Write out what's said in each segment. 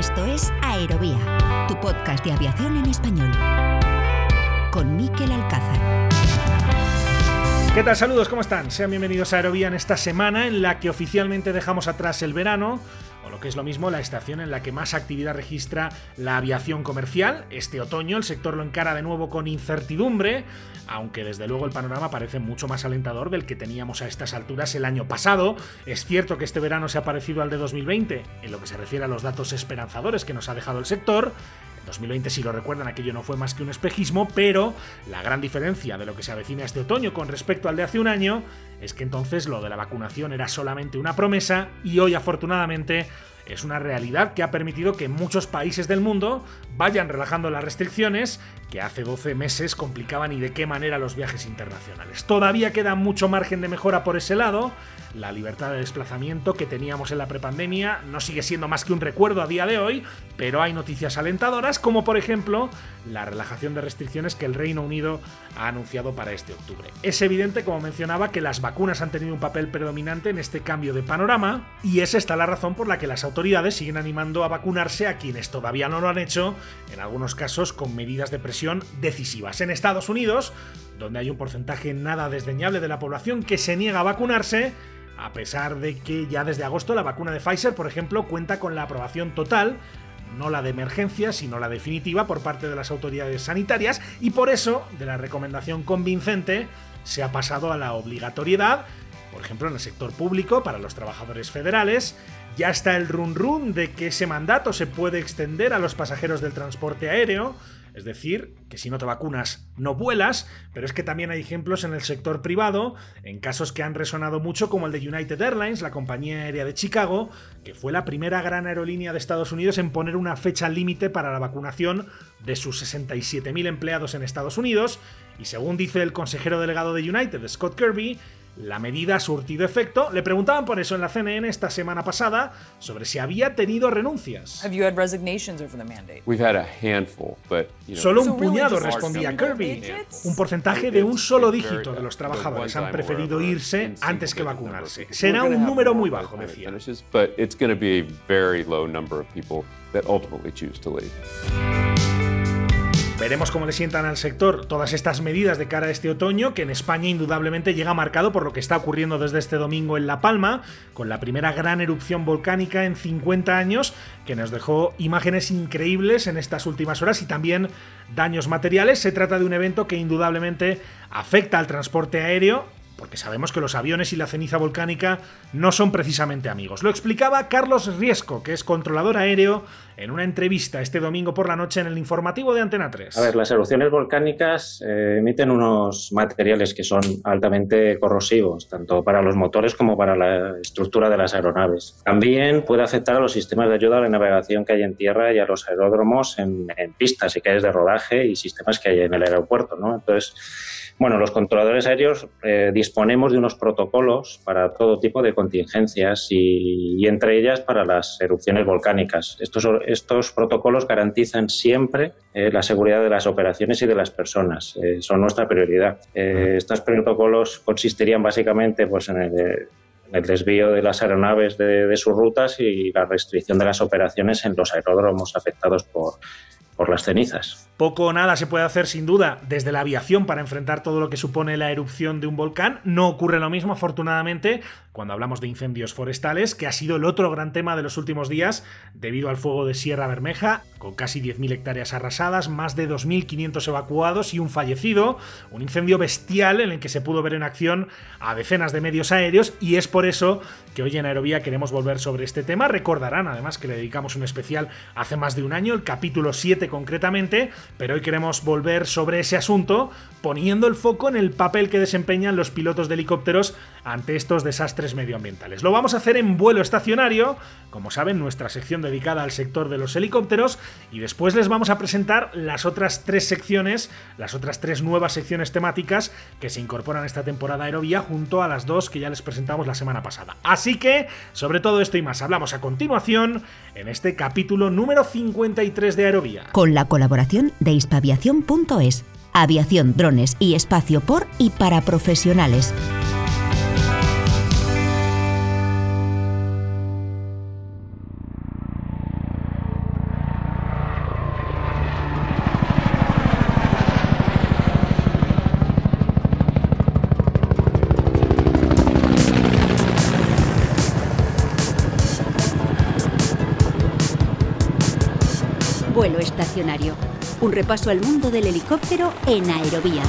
Esto es Aerovía, tu podcast de aviación en español. Con Mikel Alcázar. ¿Qué tal? Saludos, ¿cómo están? Sean bienvenidos a Aerovía en esta semana en la que oficialmente dejamos atrás el verano, o lo que es lo mismo, la estación en la que más actividad registra la aviación comercial. Este otoño el sector lo encara de nuevo con incertidumbre, aunque desde luego el panorama parece mucho más alentador del que teníamos a estas alturas el año pasado. Es cierto que este verano se ha parecido al de 2020 en lo que se refiere a los datos esperanzadores que nos ha dejado el sector. En 2020, si lo recuerdan, aquello no fue más que un espejismo, pero la gran diferencia de lo que se avecina este otoño con respecto al de hace un año es que entonces lo de la vacunación era solamente una promesa y hoy, afortunadamente, es una realidad que ha permitido que muchos países del mundo vayan relajando las restricciones que hace 12 meses complicaban y de qué manera los viajes internacionales. Todavía queda mucho margen de mejora por ese lado. La libertad de desplazamiento que teníamos en la prepandemia no sigue siendo más que un recuerdo a día de hoy, pero hay noticias alentadoras, como por ejemplo la relajación de restricciones que el Reino Unido ha anunciado para este octubre. Es evidente, como mencionaba, que las vacunas han tenido un papel predominante en este cambio de panorama, y es esta la razón por la que las autoridades siguen animando a vacunarse a quienes todavía no lo han hecho, en algunos casos con medidas de presión decisivas. En Estados Unidos, donde hay un porcentaje nada desdeñable de la población que se niega a vacunarse, a pesar de que ya desde agosto la vacuna de Pfizer, por ejemplo, cuenta con la aprobación total, no la de emergencia, sino la definitiva por parte de las autoridades sanitarias, y por eso, de la recomendación convincente, se ha pasado a la obligatoriedad, por ejemplo en el sector público, para los trabajadores federales. Ya está el run de que ese mandato se puede extender a los pasajeros del transporte aéreo, es decir, que si no te vacunas no vuelas, pero es que también hay ejemplos en el sector privado, en casos que han resonado mucho, como el de United Airlines, la compañía aérea de Chicago, que fue la primera gran aerolínea de Estados Unidos en poner una fecha límite para la vacunación de sus 67.000 empleados en Estados Unidos, y según dice el consejero delegado de United, Scott Kirby, la medida ha surtido efecto. Le preguntaban por eso en la CNN esta semana pasada sobre si había tenido renuncias. Solo un puñado, respondía Kirby. Un porcentaje de un solo dígito de los trabajadores han preferido irse antes que vacunarse. Será un número muy bajo, decía. Veremos cómo le sientan al sector todas estas medidas de cara a este otoño, que en España indudablemente llega marcado por lo que está ocurriendo desde este domingo en La Palma, con la primera gran erupción volcánica en 50 años, que nos dejó imágenes increíbles en estas últimas horas y también daños materiales. Se trata de un evento que indudablemente afecta al transporte aéreo, porque sabemos que los aviones y la ceniza volcánica no son precisamente amigos. Lo explicaba Carlos Riesco, que es controlador aéreo, en una entrevista este domingo por la noche en el informativo de Antena 3. A ver, las erupciones volcánicas emiten unos materiales que son altamente corrosivos, tanto para los motores como para la estructura de las aeronaves. También puede afectar a los sistemas de ayuda a la navegación que hay en tierra y a los aeródromos en pistas y calles de rodaje y sistemas que hay en el aeropuerto, ¿no? Entonces, bueno, los controladores aéreos disponemos de unos protocolos para todo tipo de contingencias y entre ellas para las erupciones volcánicas. Estos protocolos garantizan siempre la seguridad de las operaciones y de las personas. Son nuestra prioridad. Estos protocolos consistirían básicamente pues, en el desvío de las aeronaves de sus rutas y la restricción de las operaciones en los aeródromos afectados por las cenizas. Poco o nada se puede hacer sin duda desde la aviación para enfrentar todo lo que supone la erupción de un volcán. No ocurre lo mismo, afortunadamente, cuando hablamos de incendios forestales, que ha sido el otro gran tema de los últimos días debido al fuego de Sierra Bermeja, con casi 10.000 hectáreas arrasadas, más de 2.500 evacuados y un fallecido. Un incendio bestial en el que se pudo ver en acción a decenas de medios aéreos, y es por eso que hoy en Aerovía queremos volver sobre este tema. Recordarán además que le dedicamos un especial hace más de un año, el capítulo 7 concretamente, pero hoy queremos volver sobre ese asunto poniendo el foco en el papel que desempeñan los pilotos de helicópteros ante estos desastres medioambientales. Lo vamos a hacer en vuelo estacionario, como saben, nuestra sección dedicada al sector de los helicópteros, y después les vamos a presentar las otras 3 secciones, las otras 3 nuevas secciones temáticas que se incorporan a esta temporada Aerovía junto a las 2 que ya les presentamos la semana pasada. Así que, sobre todo esto y más, hablamos a continuación en este capítulo número 53 de Aerovía. Con la colaboración de hispaviación.es, aviación, drones y espacio por y para profesionales. vuelo estacionario. Un repaso al mundo del helicóptero en Aerovía.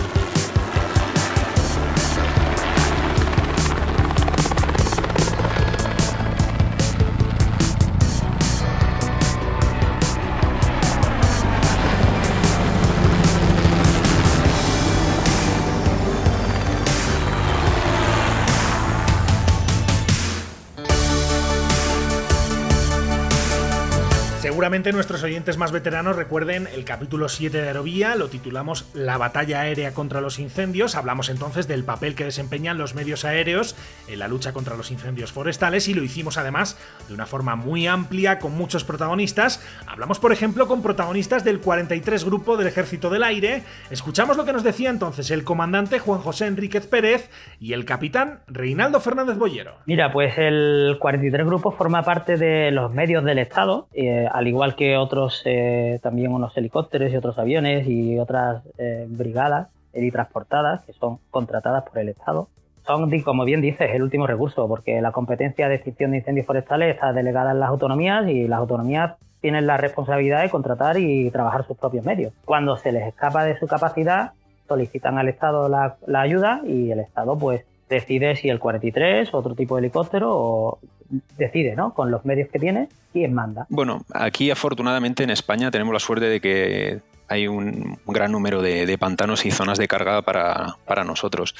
Seguramente nuestros oyentes más veteranos recuerden el capítulo 7 de Aerovía, lo titulamos La batalla aérea contra los incendios. Hablamos entonces del papel que desempeñan los medios aéreos en la lucha contra los incendios forestales y lo hicimos además de una forma muy amplia con muchos protagonistas. Hablamos, por ejemplo, con protagonistas del 43 Grupo del Ejército del Aire. Escuchamos lo que nos decía entonces el comandante Juan José Enríquez Pérez y el capitán Reinaldo Fernández Boyero. Mira, pues el 43 Grupo forma parte de los medios del Estado, al igual que otros, también unos helicópteros y otros aviones y otras brigadas helitransportadas que son contratadas por el Estado. Son, como bien dices, el último recurso, porque la competencia de extinción de incendios forestales está delegada en las autonomías y las autonomías tienen la responsabilidad de contratar y trabajar sus propios medios. Cuando se les escapa de su capacidad, solicitan al Estado la ayuda y el Estado pues decide si el 43 o otro tipo de helicóptero o decide, ¿no?, con los medios que tiene, quién manda. Bueno, aquí afortunadamente en España tenemos la suerte de que hay un gran número de pantanos y zonas de carga para nosotros.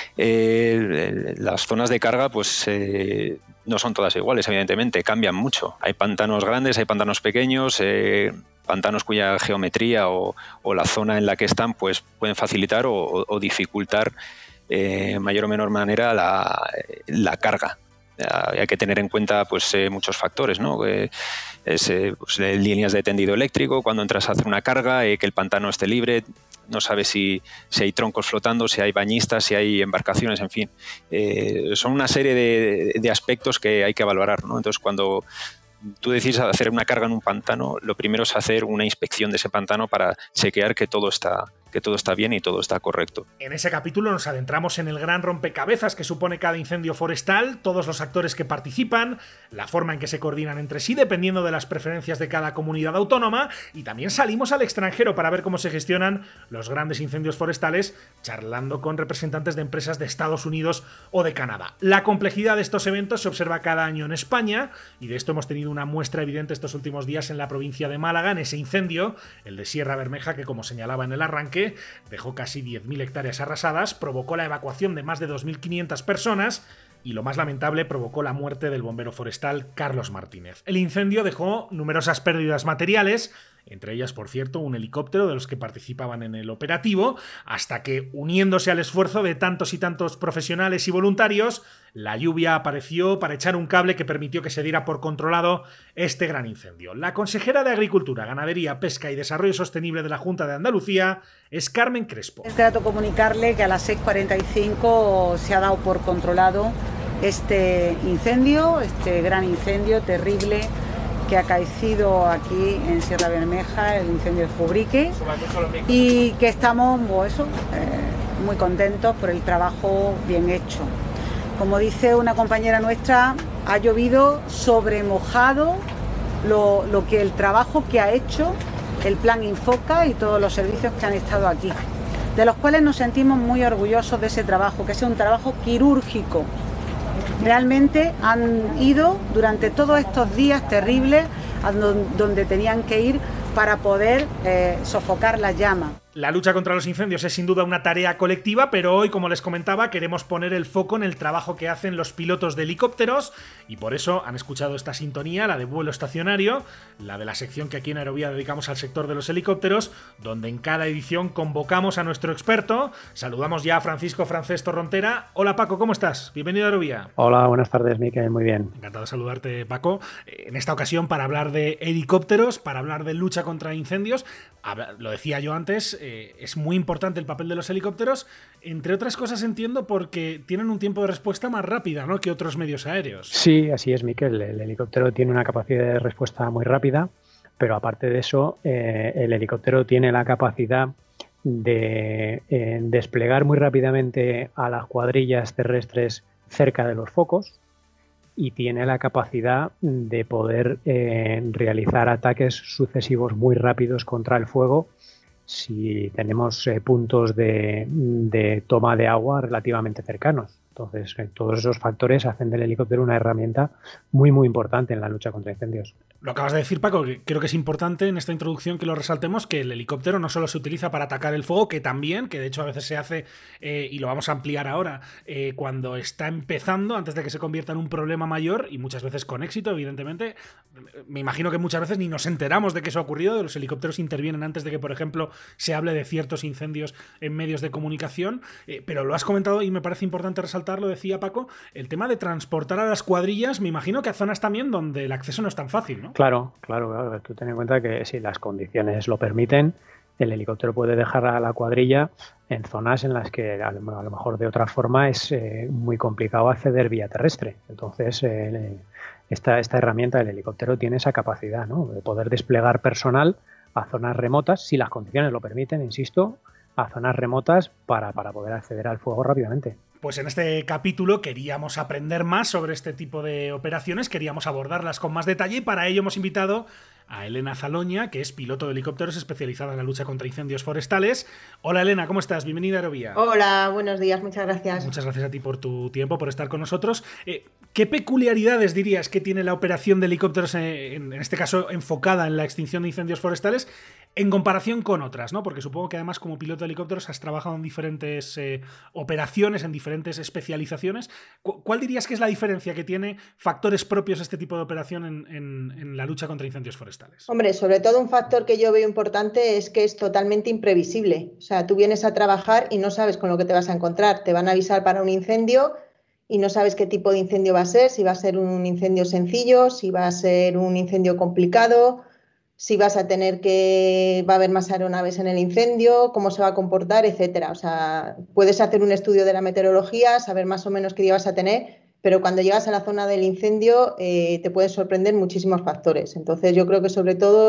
Las zonas de carga pues no son todas iguales, evidentemente, cambian mucho. Hay pantanos grandes, hay pantanos pequeños, pantanos cuya geometría o la zona en la que están pues pueden facilitar o dificultar mayor o menor manera la carga. Hay que tener en cuenta pues muchos factores, ¿no? Líneas de tendido eléctrico, cuando entras a hacer una carga, que el pantano esté libre, no sabes si hay troncos flotando, si hay bañistas, si hay embarcaciones, en fin. Son una serie de aspectos que hay que valorar, ¿no? Entonces, cuando tú decides hacer una carga en un pantano, lo primero es hacer una inspección de ese pantano para chequear que todo está bien y todo está correcto. En ese capítulo nos adentramos en el gran rompecabezas que supone cada incendio forestal, todos los actores que participan, la forma en que se coordinan entre sí dependiendo de las preferencias de cada comunidad autónoma, y también salimos al extranjero para ver cómo se gestionan los grandes incendios forestales, charlando con representantes de empresas de Estados Unidos o de Canadá. La complejidad de estos eventos se observa cada año en España, y de esto hemos tenido una muestra evidente estos últimos días en la provincia de Málaga, en ese incendio, el de Sierra Bermeja, que como señalaba en el arranque, dejó casi 10.000 hectáreas arrasadas, provocó la evacuación de más de 2.500 personas y, lo más lamentable, provocó la muerte del bombero forestal Carlos Martínez. El incendio dejó numerosas pérdidas materiales, entre ellas, por cierto, un helicóptero de los que participaban en el operativo, hasta que, uniéndose al esfuerzo de tantos y tantos profesionales y voluntarios, la lluvia apareció para echar un cable que permitió que se diera por controlado este gran incendio. La consejera de Agricultura, Ganadería, Pesca y Desarrollo Sostenible de la Junta de Andalucía es Carmen Crespo. Es grato comunicarle que a las 6:45 se ha dado por controlado este incendio, este gran incendio terrible que ha acaecido aquí en Sierra Bermeja, el incendio de Jubrique, y que estamos muy contentos por el trabajo bien hecho. Como dice una compañera nuestra, ha llovido sobre mojado lo que el trabajo que ha hecho el Plan Infoca y todos los servicios que han estado aquí, de los cuales nos sentimos muy orgullosos de ese trabajo, que es un trabajo quirúrgico. Realmente han ido durante todos estos días terribles a donde tenían que ir para poder sofocar la llama. La lucha contra los incendios es sin duda una tarea colectiva, pero hoy, como les comentaba, queremos poner el foco en el trabajo que hacen los pilotos de helicópteros, y por eso han escuchado esta sintonía, la de vuelo estacionario, la de la sección que aquí en Aerovía dedicamos al sector de los helicópteros, donde en cada edición convocamos a nuestro experto. Saludamos ya a Francisco Francés Torrontera. Hola Paco, ¿cómo estás? Bienvenido a Aerovía. Hola, buenas tardes, Miquel, muy bien. Encantado de saludarte, Paco. En esta ocasión para hablar de helicópteros, para hablar de lucha contra incendios. Lo decía yo antes, es muy importante el papel de los helicópteros, entre otras cosas entiendo porque tienen un tiempo de respuesta más rápida, ¿no?, que otros medios aéreos. Sí, así es, Miquel. El helicóptero tiene una capacidad de respuesta muy rápida, pero aparte de eso, el helicóptero tiene la capacidad de desplegar muy rápidamente a las cuadrillas terrestres cerca de los focos y tiene la capacidad de poder realizar ataques sucesivos muy rápidos contra el fuego si tenemos puntos de toma de agua relativamente cercanos. Entonces, todos esos factores hacen del helicóptero una herramienta muy, muy importante en la lucha contra incendios. Lo acabas de decir, Paco, que creo que es importante en esta introducción que lo resaltemos, que el helicóptero no solo se utiliza para atacar el fuego, que también, que de hecho a veces se hace, y lo vamos a ampliar ahora, cuando está empezando, antes de que se convierta en un problema mayor, y muchas veces con éxito, evidentemente. Me imagino que muchas veces ni nos enteramos de que eso ha ocurrido, los helicópteros intervienen antes de que, por ejemplo, se hable de ciertos incendios en medios de comunicación, pero lo has comentado y me parece importante resaltarlo, decía Paco, el tema de transportar a las cuadrillas, me imagino que a zonas también donde el acceso no es tan fácil, ¿no? Claro. Tú ten en cuenta que si las condiciones lo permiten, el helicóptero puede dejar a la cuadrilla en zonas en las que a lo mejor de otra forma es muy complicado acceder vía terrestre. Entonces, esta herramienta del helicóptero tiene esa capacidad, ¿no?, de poder desplegar personal a zonas remotas, si las condiciones lo permiten, insisto, a zonas remotas para poder acceder al fuego rápidamente. Pues en este capítulo queríamos aprender más sobre este tipo de operaciones, queríamos abordarlas con más detalle y para ello hemos invitado a Elena Zaloña, que es piloto de helicópteros especializada en la lucha contra incendios forestales. Hola Elena, ¿cómo estás? Bienvenida a Aerovía. Hola, buenos días, muchas gracias. Muchas gracias a ti por tu tiempo, por estar con nosotros. ¿Qué peculiaridades dirías que tiene la operación de helicópteros, en este caso enfocada en la extinción de incendios forestales, en comparación con otras, ¿no? Porque supongo que además como piloto de helicópteros has trabajado en diferentes operaciones, en diferentes especializaciones. ¿Cuál dirías que es la diferencia que tiene factores propios este tipo de operación en la lucha contra incendios forestales? Hombre, sobre todo un factor que yo veo importante es que es totalmente imprevisible. O sea, tú vienes a trabajar y no sabes con lo que te vas a encontrar. Te van a avisar para un incendio y no sabes qué tipo de incendio va a ser, si va a ser un incendio sencillo, si va a ser un incendio complicado, si vas a tener va a haber más aeronaves en el incendio, cómo se va a comportar, etcétera. O sea, puedes hacer un estudio de la meteorología, saber más o menos qué día vas a tener, pero cuando llegas a la zona del incendio te pueden sorprender muchísimos factores. Entonces yo creo que sobre todo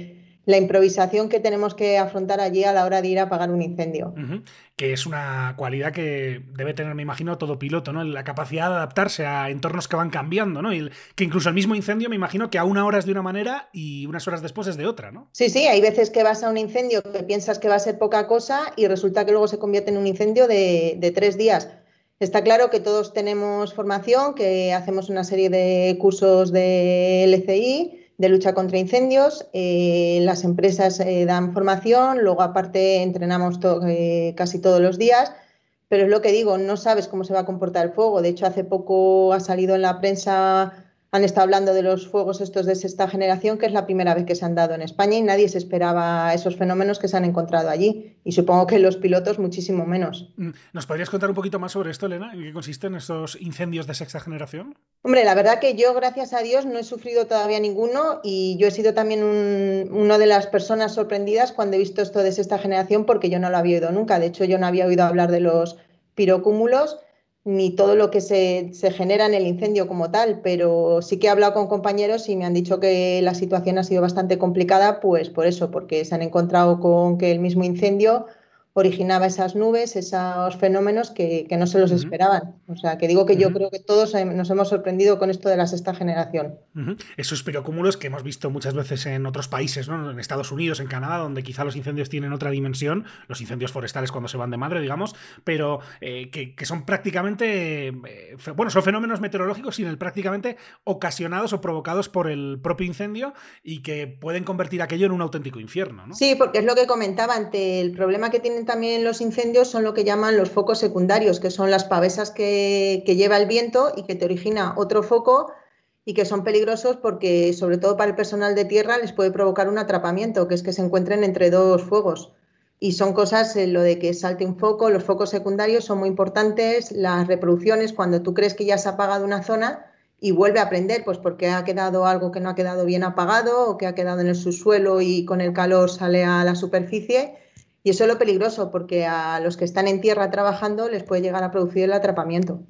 la improvisación que tenemos que afrontar allí a la hora de ir a apagar un incendio. Que es una cualidad que debe tener, me imagino, todo piloto, ¿no? La capacidad de adaptarse a entornos que van cambiando, ¿no? Y que incluso el mismo incendio, me imagino que a una hora es de una manera y unas horas después es de otra, ¿no? Sí, hay veces que vas a un incendio que piensas que va a ser poca cosa y resulta que luego se convierte en un incendio de 3 días. Está claro que todos tenemos formación, que hacemos una serie de cursos de LCI, de lucha contra incendios. Las empresas dan formación, luego aparte entrenamos casi todos los días, pero es lo que digo, no sabes cómo se va a comportar el fuego. De hecho, hace poco ha salido en la prensa, han estado hablando de los fuegos estos de sexta generación, que es la primera vez que se han dado en España y nadie se esperaba esos fenómenos que se han encontrado allí. Y supongo que los pilotos muchísimo menos. ¿Nos podrías contar un poquito más sobre esto, Elena? ¿En qué consisten estos incendios de sexta generación? Hombre, la verdad que yo, gracias a Dios, no he sufrido todavía ninguno y yo he sido también una de las personas sorprendidas cuando he visto esto de sexta generación porque yo no lo había oído nunca. De hecho, yo no había oído hablar de los pirocúmulos ni todo lo que se genera en el incendio como tal, pero sí que he hablado con compañeros y me han dicho que la situación ha sido bastante complicada, pues por eso, porque se han encontrado con que el mismo incendio originaba esas nubes, esos fenómenos que no se los esperaban. O sea, que digo que yo creo que todos nos hemos sorprendido con esto de la sexta generación. Esos pirocúmulos que hemos visto muchas veces en otros países, ¿no? En Estados Unidos, en Canadá, donde quizá los incendios tienen otra dimensión, los incendios forestales cuando se van de madre, digamos, pero que son prácticamente, son fenómenos meteorológicos prácticamente ocasionados o provocados por el propio incendio y que pueden convertir aquello en un auténtico infierno, ¿no? Sí, porque es lo que comentaba, ante el problema que tienen también los incendios son lo que llaman los focos secundarios, que son las pavesas que lleva el viento y que te origina otro foco y que son peligrosos porque, sobre todo para el personal de tierra, les puede provocar un atrapamiento, que es que se encuentren entre dos fuegos. Y son cosas, lo de que salte un foco, los focos secundarios son muy importantes, las reproducciones, cuando tú crees que ya se ha apagado una zona y vuelve a prender, pues porque ha quedado algo que no ha quedado bien apagado o que ha quedado en el subsuelo y con el calor sale a la superficie. Y eso es lo peligroso, porque a los que están en tierra trabajando les puede llegar a producir el atrapamiento.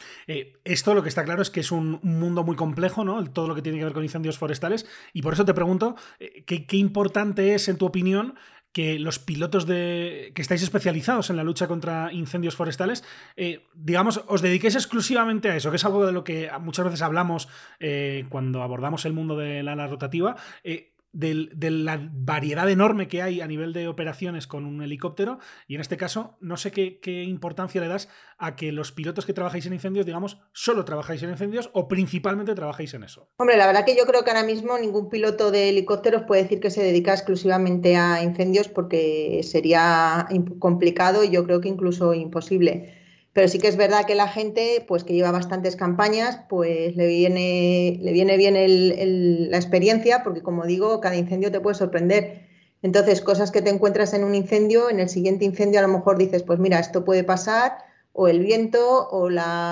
Esto lo que está claro es que es un mundo muy complejo, ¿no? Todo lo que tiene que ver con incendios forestales. Y por eso te pregunto, ¿qué importante es, en tu opinión, que los pilotos que estáis especializados en la lucha contra incendios forestales, digamos, os dediquéis exclusivamente a eso, que es algo de lo que muchas veces hablamos cuando abordamos el mundo del ala rotativa, de la variedad enorme que hay a nivel de operaciones con un helicóptero, y en este caso no sé qué importancia le das a que los pilotos que trabajáis en incendios, digamos, solo trabajáis en incendios o principalmente trabajáis en eso. Hombre, la verdad que yo creo que ahora mismo ningún piloto de helicópteros puede decir que se dedica exclusivamente a incendios, porque sería complicado y yo creo que incluso imposible. Pero sí que es verdad que la gente, pues que lleva bastantes campañas, pues le viene bien la experiencia, porque como digo, cada incendio te puede sorprender. Entonces, cosas que te encuentras en un incendio, en el siguiente incendio a lo mejor dices, pues mira, esto puede pasar, o el viento, o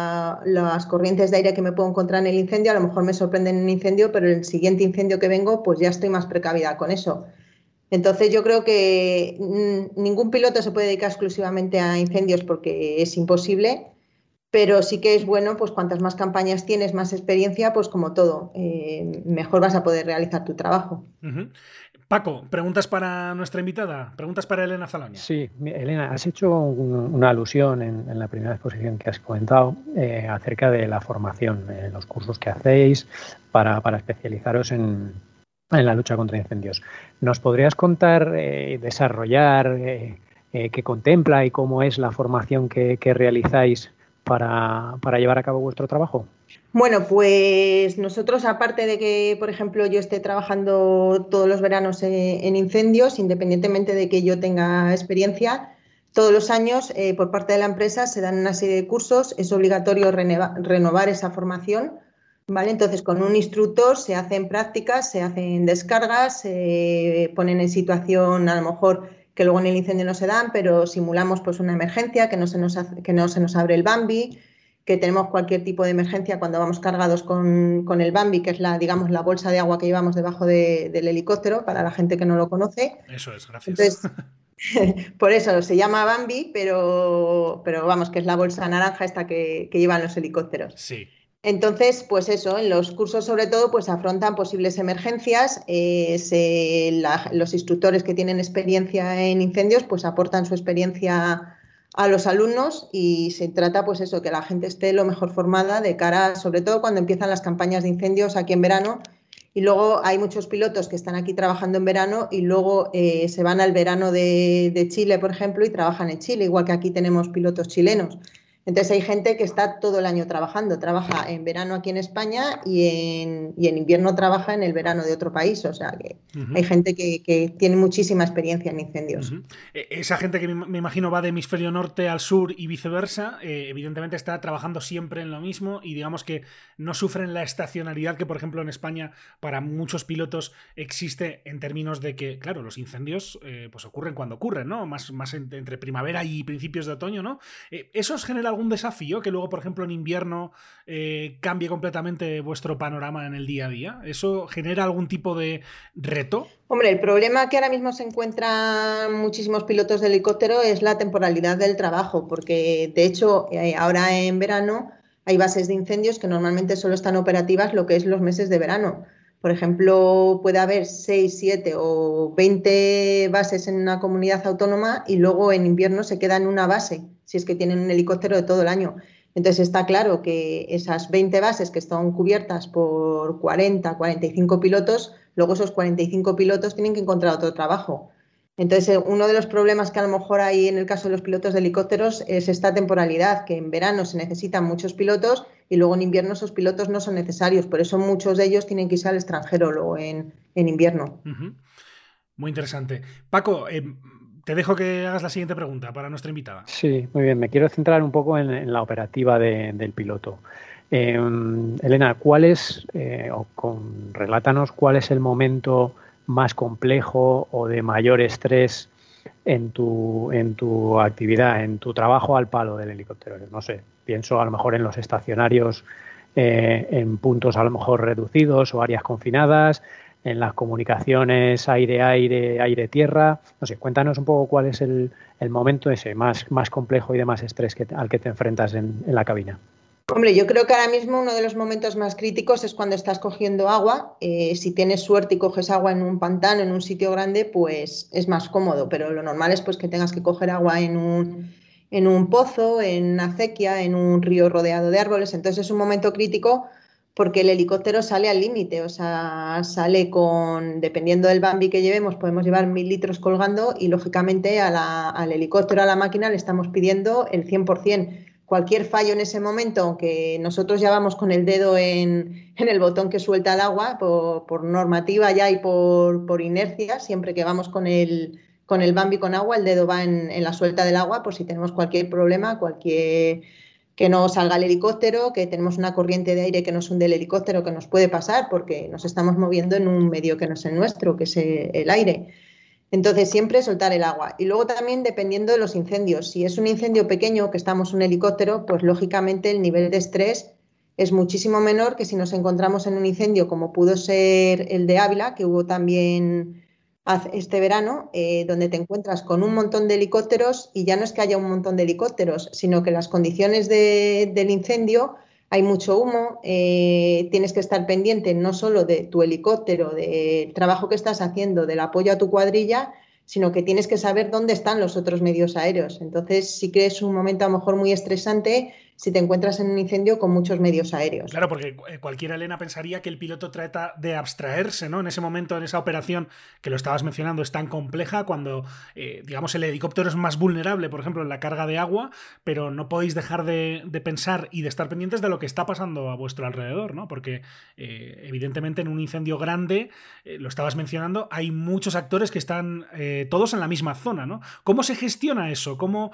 las corrientes de aire que me puedo encontrar en el incendio, a lo mejor me sorprenden en un incendio, pero en el siguiente incendio que vengo, pues ya estoy más precavida con eso. Entonces yo creo que ningún piloto se puede dedicar exclusivamente a incendios porque es imposible, pero sí que es bueno, pues cuantas más campañas tienes, más experiencia, pues como todo, mejor vas a poder realizar tu trabajo. Uh-huh. Paco, ¿preguntas para nuestra invitada? ¿Preguntas para Elena Zaloña? Sí, Elena, has hecho una alusión en la primera exposición que has comentado acerca de la formación, los cursos que hacéis para especializaros en la lucha contra incendios. ¿Nos podrías contar, desarrollar qué contempla y cómo es la formación que realizáis para llevar a cabo vuestro trabajo? Bueno, pues nosotros, aparte de que, por ejemplo, yo esté trabajando todos los veranos en incendios, independientemente de que yo tenga experiencia, todos los años por parte de la empresa se dan una serie de cursos, es obligatorio renovar esa formación, ¿vale? Entonces, con un instructor se hacen prácticas, se hacen descargas, se ponen en situación, a lo mejor que luego en el incendio no se dan, pero simulamos pues una emergencia, que no se nos abre el Bambi, que tenemos cualquier tipo de emergencia cuando vamos cargados con el Bambi, que es la bolsa de agua que llevamos debajo del helicóptero, para la gente que no lo conoce. Eso es, gracias. Entonces, por eso se llama Bambi, pero vamos, que es la bolsa naranja esta que llevan los helicópteros. Sí. Entonces, pues eso, en los cursos sobre todo pues afrontan posibles emergencias, los instructores que tienen experiencia en incendios pues aportan su experiencia a los alumnos y se trata pues eso, que la gente esté lo mejor formada de cara, sobre todo cuando empiezan las campañas de incendios aquí en verano, y luego hay muchos pilotos que están aquí trabajando en verano y luego se van al verano de Chile, por ejemplo, y trabajan en Chile, igual que aquí tenemos pilotos chilenos. Entonces hay gente que está todo el año trabajando, trabaja en verano aquí en España y en invierno trabaja en el verano de otro país, o sea que hay gente que tiene muchísima experiencia en incendios. Esa gente que me imagino va de hemisferio norte al sur y viceversa, evidentemente está trabajando siempre en lo mismo y digamos que no sufren la estacionalidad que por ejemplo en España para muchos pilotos existe, en términos de que, claro, los incendios pues ocurren cuando ocurren, ¿no? Más entre primavera y principios de otoño, ¿no? ¿Eso os genera algún desafío que luego, por ejemplo, en invierno cambie completamente vuestro panorama en el día a día? ¿Eso genera algún tipo de reto? Hombre, el problema que ahora mismo se encuentran muchísimos pilotos de helicóptero es la temporalidad del trabajo, porque de hecho ahora en verano hay bases de incendios que normalmente solo están operativas lo que es los meses de verano. Por ejemplo, puede haber 6, 7 o 20 bases en una comunidad autónoma y luego en invierno se queda en una base, si es que tienen un helicóptero de todo el año. Entonces está claro que esas 20 bases que están cubiertas por 40, 45 pilotos, luego esos 45 pilotos tienen que encontrar otro trabajo. Entonces, uno de los problemas que a lo mejor hay en el caso de los pilotos de helicópteros es esta temporalidad, que en verano se necesitan muchos pilotos y luego en invierno esos pilotos no son necesarios. Por eso muchos de ellos tienen que irse al extranjero luego en invierno. Muy interesante. Paco, te dejo que hagas la siguiente pregunta para nuestra invitada. Sí, muy bien. Me quiero centrar un poco en la operativa del piloto. Elena, relátanos cuál es el momento más complejo o de mayor estrés en tu actividad, en tu trabajo al palo del helicóptero. No sé, pienso a lo mejor en los estacionarios en puntos a lo mejor reducidos o áreas confinadas, en las comunicaciones aire-aire, aire-tierra. No sé, cuéntanos un poco cuál es el momento ese más complejo y de más estrés al que te enfrentas en la cabina. Hombre, yo creo que ahora mismo uno de los momentos más críticos es cuando estás cogiendo agua. Si tienes suerte y coges agua en un pantano, en un sitio grande, pues es más cómodo, pero lo normal es pues que tengas que coger agua en un pozo, en una acequia, en un río rodeado de árboles. Entonces es un momento crítico porque el helicóptero sale al límite, o sea, sale con, dependiendo del Bambi que llevemos, podemos llevar 1000 litros colgando y lógicamente al helicóptero, a la máquina, le estamos pidiendo el 100%. Cualquier fallo en ese momento, aunque nosotros ya vamos con el dedo en el botón que suelta el agua, por normativa ya y por inercia, siempre que vamos con el Bambi con agua, el dedo va en la suelta del agua por si tenemos cualquier problema, que no salga el helicóptero, que tenemos una corriente de aire que nos hunde el helicóptero, que nos puede pasar porque nos estamos moviendo en un medio que no es el nuestro, que es el aire. Entonces, siempre soltar el agua. Y luego también dependiendo de los incendios. Si es un incendio pequeño, que estamos en un helicóptero, pues lógicamente el nivel de estrés es muchísimo menor que si nos encontramos en un incendio como pudo ser el de Ávila, que hubo también este verano, donde te encuentras con un montón de helicópteros y ya no es que haya un montón de helicópteros, sino que las condiciones del incendio, hay mucho humo, tienes que estar pendiente no solo de tu helicóptero, del trabajo que estás haciendo, del apoyo a tu cuadrilla, sino que tienes que saber dónde están los otros medios aéreos. Entonces sí que es un momento a lo mejor muy estresante si te encuentras en un incendio con muchos medios aéreos. Claro, porque cualquiera, Elena, pensaría que el piloto trata de abstraerse, ¿no? En ese momento, en esa operación que lo estabas mencionando, es tan compleja cuando, digamos, el helicóptero es más vulnerable, por ejemplo, en la carga de agua, pero no podéis dejar de pensar y de estar pendientes de lo que está pasando a vuestro alrededor, ¿no? Porque, evidentemente, en un incendio grande, lo estabas mencionando, hay muchos actores que están todos en la misma zona, ¿no? ¿Cómo se gestiona eso? ¿Cómo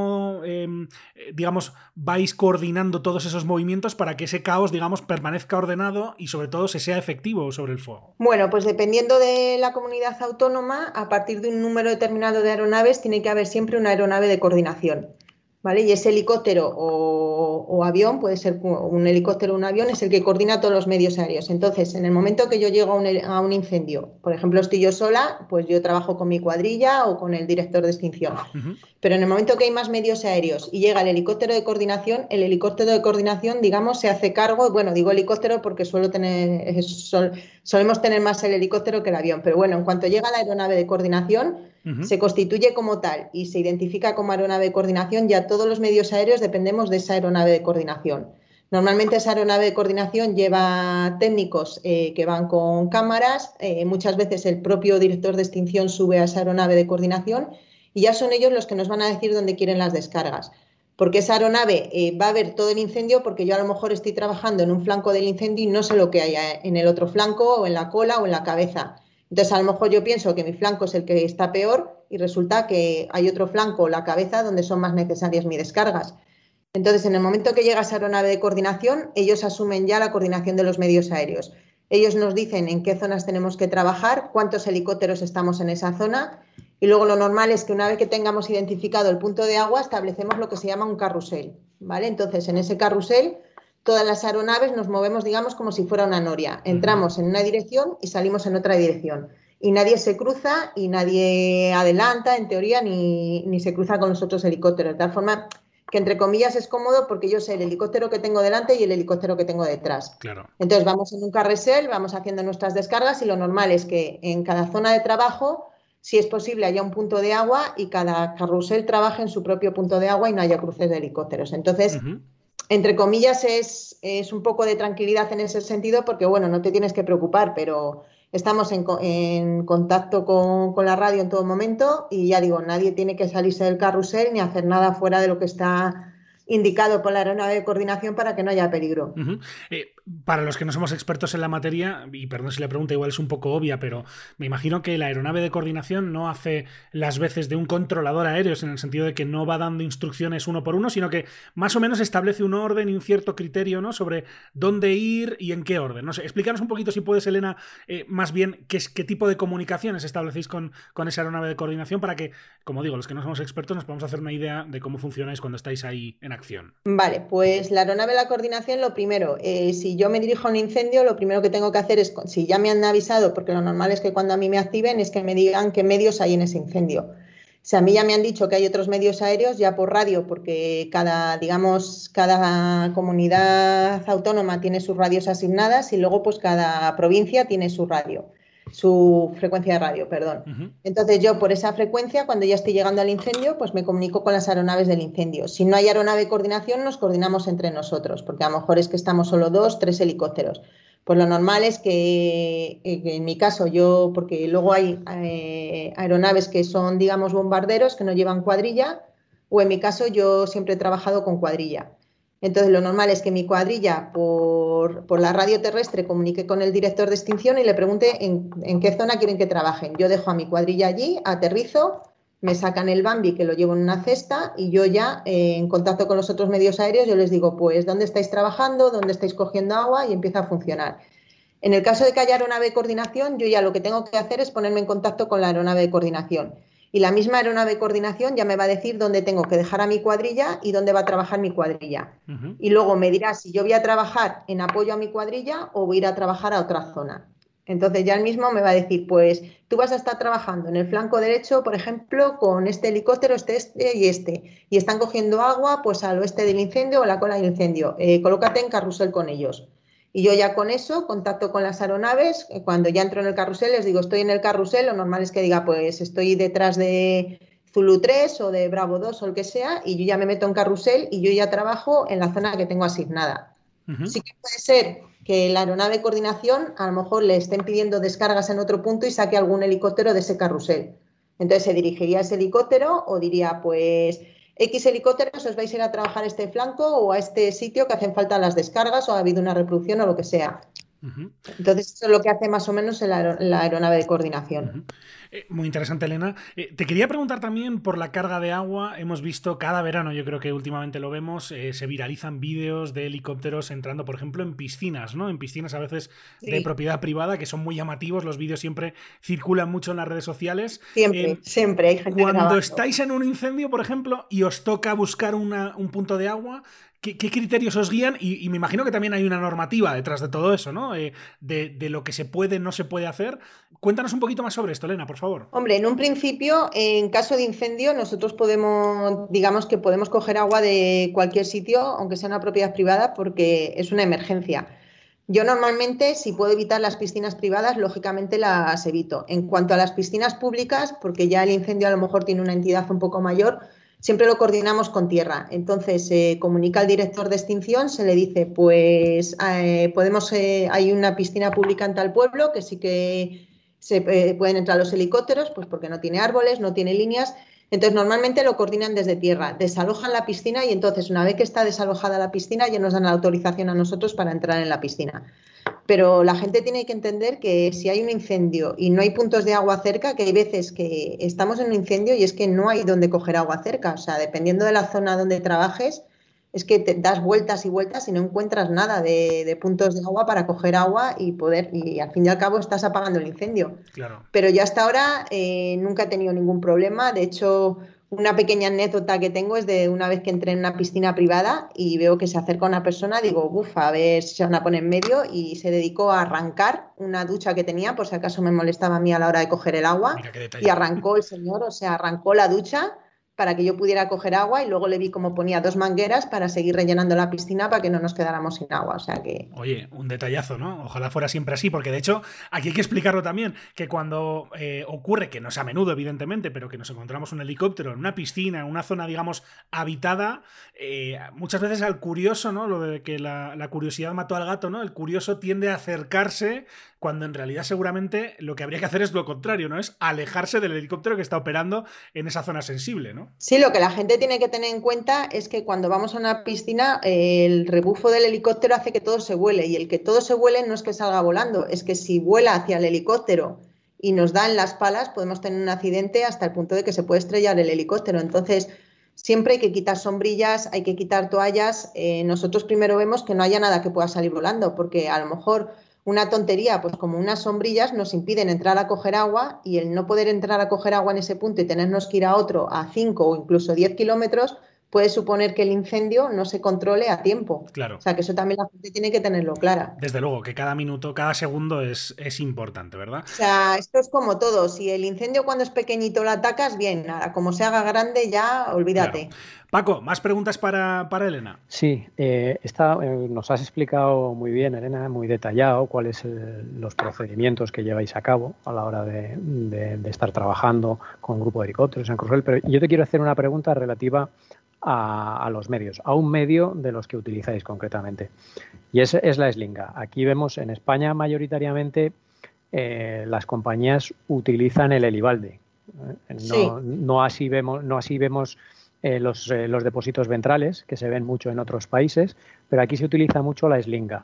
digamos, vais coordinando todos esos movimientos para que ese caos, digamos, permanezca ordenado y sobre todo se sea efectivo sobre el fuego? Bueno, pues dependiendo de la comunidad autónoma, a partir de un número determinado de aeronaves tiene que haber siempre una aeronave de coordinación, ¿vale? Y ese helicóptero o avión, puede ser un helicóptero o un avión, es el que coordina todos los medios aéreos. Entonces, en el momento que yo llego a un incendio, por ejemplo, estoy yo sola, pues yo trabajo con mi cuadrilla o con el director de extinción. Pero en el momento que hay más medios aéreos y llega el helicóptero de coordinación, digamos, se hace cargo, bueno, digo helicóptero porque solemos tener más el helicóptero que el avión, pero bueno, en cuanto llega la aeronave de coordinación, se constituye como tal y se identifica como aeronave de coordinación, ya todos los medios aéreos dependemos de esa aeronave de coordinación. Normalmente esa aeronave de coordinación lleva técnicos que van con cámaras, muchas veces el propio director de extinción sube a esa aeronave de coordinación y ya son ellos los que nos van a decir dónde quieren las descargas. Porque esa aeronave va a ver todo el incendio, porque yo a lo mejor estoy trabajando en un flanco del incendio y no sé lo que hay en el otro flanco o en la cola o en la cabeza. Entonces, a lo mejor yo pienso que mi flanco es el que está peor y resulta que hay otro flanco, la cabeza, donde son más necesarias mis descargas. Entonces, en el momento que llega esa aeronave de coordinación, ellos asumen ya la coordinación de los medios aéreos. Ellos nos dicen en qué zonas tenemos que trabajar, cuántos helicópteros estamos en esa zona y luego lo normal es que una vez que tengamos identificado el punto de agua, establecemos lo que se llama un carrusel, ¿vale? Entonces, en ese carrusel, todas las aeronaves nos movemos, digamos, como si fuera una noria. Entramos en una dirección y salimos en otra dirección. Y nadie se cruza y nadie adelanta, en teoría, ni se cruza con los otros helicópteros. De tal forma que, entre comillas, es cómodo porque yo sé el helicóptero que tengo delante y el helicóptero que tengo detrás. Claro. Entonces, vamos en un carrusel, vamos haciendo nuestras descargas y lo normal es que en cada zona de trabajo, si es posible, haya un punto de agua y cada carrusel trabaje en su propio punto de agua y no haya cruces de helicópteros. Entonces... entre comillas, es un poco de tranquilidad en ese sentido porque, bueno, no te tienes que preocupar, pero estamos en contacto con la radio en todo momento y ya digo, nadie tiene que salirse del carrusel ni hacer nada fuera de lo que está indicado por la aeronave de coordinación para que no haya peligro. Para los que no somos expertos en la materia, y perdón si la pregunta igual es un poco obvia, pero me imagino que la aeronave de coordinación no hace las veces de un controlador aéreo, en el sentido de que no va dando instrucciones uno por uno, sino que más o menos establece un orden y un cierto criterio, ¿no?, sobre dónde ir y en qué orden. No sé, explícanos un poquito, si puedes, Elena, más bien qué tipo de comunicaciones establecéis con esa aeronave de coordinación para que, como digo, los que no somos expertos nos podamos hacer una idea de cómo funcionáis cuando estáis ahí en acción. Vale, pues la aeronave de la coordinación, lo primero, si yo me dirijo a un incendio, lo primero que tengo que hacer es, si ya me han avisado, porque lo normal es que cuando a mí me activen es que me digan qué medios hay en ese incendio. Si a mí ya me han dicho que hay otros medios aéreos, ya por radio, porque cada comunidad autónoma tiene sus radios asignadas y luego pues cada provincia tiene su frecuencia de radio, perdón. Uh-huh. Entonces yo por esa frecuencia, cuando ya estoy llegando al incendio, pues me comunico con las aeronaves del incendio. Si no hay aeronave de coordinación, nos coordinamos entre nosotros, porque a lo mejor es que estamos solo 2, 3 helicópteros. Pues lo normal es que en mi caso porque luego hay aeronaves que son, digamos, bombarderos que no llevan cuadrilla, o en mi caso yo siempre he trabajado con cuadrilla. Entonces lo normal es que mi cuadrilla por la radio terrestre comunique con el director de extinción y le pregunte en qué zona quieren que trabajen. Yo dejo a mi cuadrilla allí, aterrizo, me sacan el Bambi que lo llevo en una cesta y yo ya en contacto con los otros medios aéreos yo les digo pues dónde estáis trabajando, dónde estáis cogiendo agua y empieza a funcionar. En el caso de que haya aeronave de coordinación, yo ya lo que tengo que hacer es ponerme en contacto con la aeronave de coordinación. Y la misma aeronave de coordinación ya me va a decir dónde tengo que dejar a mi cuadrilla y dónde va a trabajar mi cuadrilla. Uh-huh. Y luego me dirá si yo voy a trabajar en apoyo a mi cuadrilla o voy a ir a trabajar a otra zona. Entonces ya el mismo me va a decir, pues tú vas a estar trabajando en el flanco derecho, por ejemplo, con este helicóptero, este y están cogiendo agua pues al oeste del incendio o la cola del incendio. Colócate en carrusel con ellos. Y yo ya con eso contacto con las aeronaves, cuando ya entro en el carrusel les digo estoy en el carrusel, lo normal es que diga pues estoy detrás de Zulu 3 o de Bravo 2 o el que sea y yo ya me meto en carrusel y yo ya trabajo en la zona que tengo asignada. Uh-huh. Sí que puede ser que la aeronave de coordinación a lo mejor le estén pidiendo descargas en otro punto y saque algún helicóptero de ese carrusel. Entonces se dirigiría a ese helicóptero o diría pues X helicópteros os vais a ir a trabajar a este flanco o a este sitio que hacen falta las descargas o ha habido una reproducción o lo que sea. Uh-huh. Entonces eso es lo que hace más o menos la aeronave de coordinación. Uh-huh. Muy interesante, Elena. Te quería preguntar también por la carga de agua. Hemos visto cada verano, yo creo que últimamente lo vemos, se viralizan vídeos de helicópteros entrando, por ejemplo, en piscinas, ¿no? En piscinas a veces de propiedad privada, que son muy llamativos. Los vídeos siempre circulan mucho en las redes sociales. Siempre hay gente cuando grabando. Estáis en un incendio, por ejemplo, y os toca buscar un punto de agua, ¿qué criterios os guían? Y me imagino que también hay una normativa detrás de todo eso, ¿no? De lo que se puede, no se puede hacer. Cuéntanos un poquito más sobre esto, Elena, por favor. Hombre, en un principio, en caso de incendio, nosotros digamos que podemos coger agua de cualquier sitio, aunque sea una propiedad privada, porque es una emergencia. Yo normalmente, si puedo evitar las piscinas privadas, lógicamente las evito. En cuanto a las piscinas públicas, porque ya el incendio a lo mejor tiene una entidad un poco mayor, siempre lo coordinamos con tierra. Entonces se comunica al director de extinción, se le dice, pues hay una piscina pública en tal pueblo que sí que pueden entrar los helicópteros, pues porque no tiene árboles, no tiene líneas. Entonces normalmente lo coordinan desde tierra, desalojan la piscina y entonces una vez que está desalojada la piscina ya nos dan la autorización a nosotros para entrar en la piscina. Pero la gente tiene que entender que si hay un incendio y no hay puntos de agua cerca, que hay veces que estamos en un incendio y es que no hay donde coger agua cerca. O sea, dependiendo de la zona donde trabajes, es que te das vueltas y vueltas y no encuentras nada de puntos de agua para coger agua y al fin y al cabo estás apagando el incendio. Claro. Pero yo hasta ahora nunca he tenido ningún problema. De hecho, una pequeña anécdota que tengo es de una vez que entré en una piscina privada y veo que se acerca una persona, digo, a ver si se van a poner en medio, y se dedicó a arrancar una ducha que tenía, por si acaso me molestaba a mí a la hora de coger el agua. Mira qué detalle. Y arrancó el señor, o sea, arrancó la ducha para que yo pudiera coger agua y luego le vi cómo ponía 2 mangueras para seguir rellenando la piscina para que no nos quedáramos sin agua, o sea que... Oye, un detallazo, ¿no? Ojalá fuera siempre así, porque de hecho aquí hay que explicarlo también, que cuando ocurre, que no es a menudo evidentemente, pero que nos encontramos un helicóptero en una piscina, en una zona digamos habitada, muchas veces al curioso, ¿no? Lo de que la curiosidad mató al gato, ¿no? El curioso tiende a acercarse cuando en realidad seguramente lo que habría que hacer es lo contrario, ¿no? Es alejarse del helicóptero que está operando en esa zona sensible, ¿no? Sí, lo que la gente tiene que tener en cuenta es que cuando vamos a una piscina, el rebufo del helicóptero hace que todo se vuele, y el que todo se vuele no es que salga volando, es que si vuela hacia el helicóptero y nos da en las palas, podemos tener un accidente hasta el punto de que se puede estrellar el helicóptero. Entonces, siempre hay que quitar sombrillas, hay que quitar toallas. Nosotros primero vemos que no haya nada que pueda salir volando, porque a lo mejor una tontería, pues como unas sombrillas nos impiden entrar a coger agua, y el no poder entrar a coger agua en ese punto y tenernos que ir a otro a 5 o incluso 10 kilómetros, puede suponer que el incendio no se controle a tiempo. Claro. O sea, que eso también la gente tiene que tenerlo clara. Desde luego, que cada minuto, cada segundo es importante, ¿verdad? O sea, esto es como todo. Si el incendio cuando es pequeñito lo atacas, bien. Nada, como se haga grande ya, olvídate. Claro. Paco, ¿más preguntas para Elena? Sí, nos has explicado muy bien, Elena, muy detallado cuáles son los procedimientos que lleváis a cabo a la hora de estar trabajando con un grupo de helicópteros en Cruz Royal, pero yo te quiero hacer una pregunta relativa a los medios, a un medio de los que utilizáis concretamente, y es la eslinga. Aquí vemos en España mayoritariamente las compañías utilizan el helibalde. Sí. No así vemos los depósitos ventrales, que se ven mucho en otros países, pero aquí se utiliza mucho la eslinga.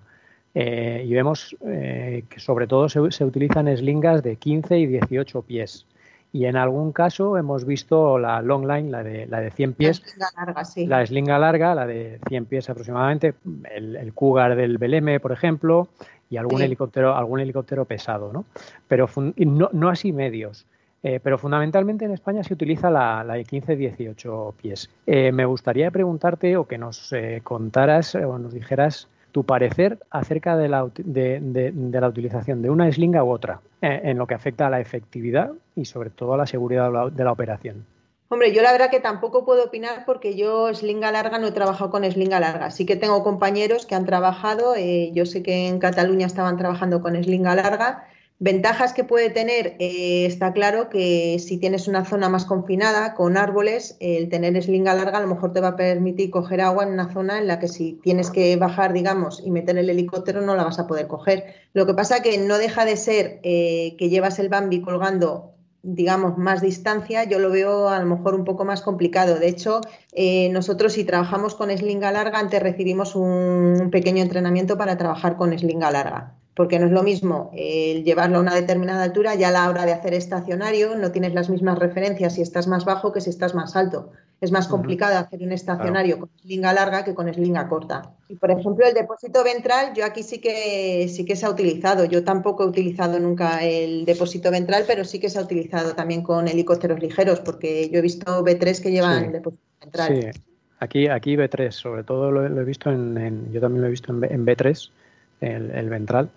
Y vemos que sobre todo se utilizan eslingas de 15 y 18 pies. Y en algún caso hemos visto la long line, la de 100 pies. La eslinga larga, sí. La eslinga larga, la de 100 pies aproximadamente, el Cougar del Belém, por ejemplo, y algún helicóptero pesado, ¿no? Pero no así medios. Pero fundamentalmente en España se utiliza la de 15-18 pies. Me gustaría preguntarte o que nos contaras o nos dijeras tu parecer acerca de la utilización de una eslinga u otra en lo que afecta a la efectividad y sobre todo a la seguridad de la operación. Hombre, yo la verdad que tampoco puedo opinar porque yo eslinga larga no he trabajado con eslinga larga. Sí que tengo compañeros que han trabajado, yo sé que en Cataluña estaban trabajando con eslinga larga. Ventajas que puede tener, está claro que si tienes una zona más confinada, con árboles, el tener eslinga larga a lo mejor te va a permitir coger agua en una zona en la que si tienes que bajar, digamos, y meter el helicóptero no la vas a poder coger. Lo que pasa que no deja de ser que llevas el Bambi colgando, digamos, más distancia, yo lo veo a lo mejor un poco más complicado. De hecho, nosotros si trabajamos con eslinga larga, antes recibimos un pequeño entrenamiento para trabajar con eslinga larga. Porque no es lo mismo el llevarlo a una determinada altura, ya a la hora de hacer estacionario no tienes las mismas referencias si estás más bajo que si estás más alto. Es más complicado hacer un estacionario con eslinga larga que con eslinga corta. Y por ejemplo, el depósito ventral, yo aquí sí que se ha utilizado. Yo tampoco he utilizado nunca el depósito ventral, pero sí que se ha utilizado también con helicópteros ligeros, porque yo he visto B3 que llevan depósito ventral. Sí, aquí B3, sobre todo lo he visto yo también lo he visto en B3, el ventral.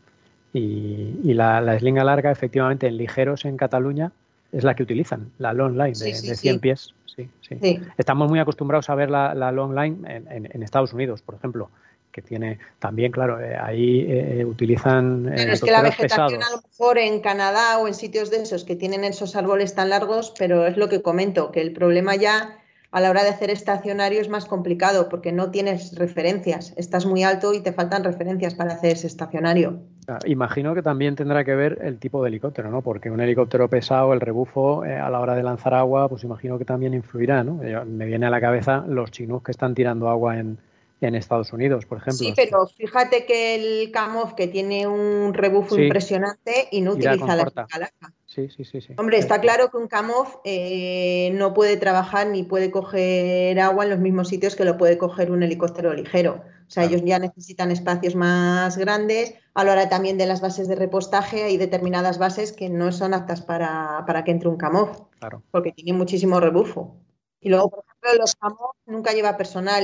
Y la eslinga larga, efectivamente, en ligeros en Cataluña es la que utilizan, la long line de 100 pies. Sí. Estamos muy acostumbrados a ver la long line en Estados Unidos, por ejemplo, que tiene también, claro, ahí utilizan pero es que la vegetación pesados. A lo mejor en Canadá o en sitios de esos que tienen esos árboles tan largos, pero es lo que comento, que el problema ya a la hora de hacer estacionario es más complicado porque no tienes referencias, estás muy alto y te faltan referencias para hacer ese estacionario. Imagino que también tendrá que ver el tipo de helicóptero, ¿no? Porque un helicóptero pesado, el rebufo, a la hora de lanzar agua, pues imagino que también influirá, ¿no? Me viene a la cabeza los Chinook que están tirando agua en Estados Unidos, por ejemplo. Sí, pero fíjate que el Kamov, que tiene un rebufo impresionante y no utiliza la eslinga larga. Sí. Hombre, está claro que un Kamov no puede trabajar ni puede coger agua en los mismos sitios que lo puede coger un helicóptero ligero. O sea, ellos ya necesitan espacios más grandes. A la hora también de las bases de repostaje, hay determinadas bases que no son aptas para que entre un Kamov, porque tienen muchísimo rebufo. Y luego, por ejemplo, los Kamov nunca lleva personal,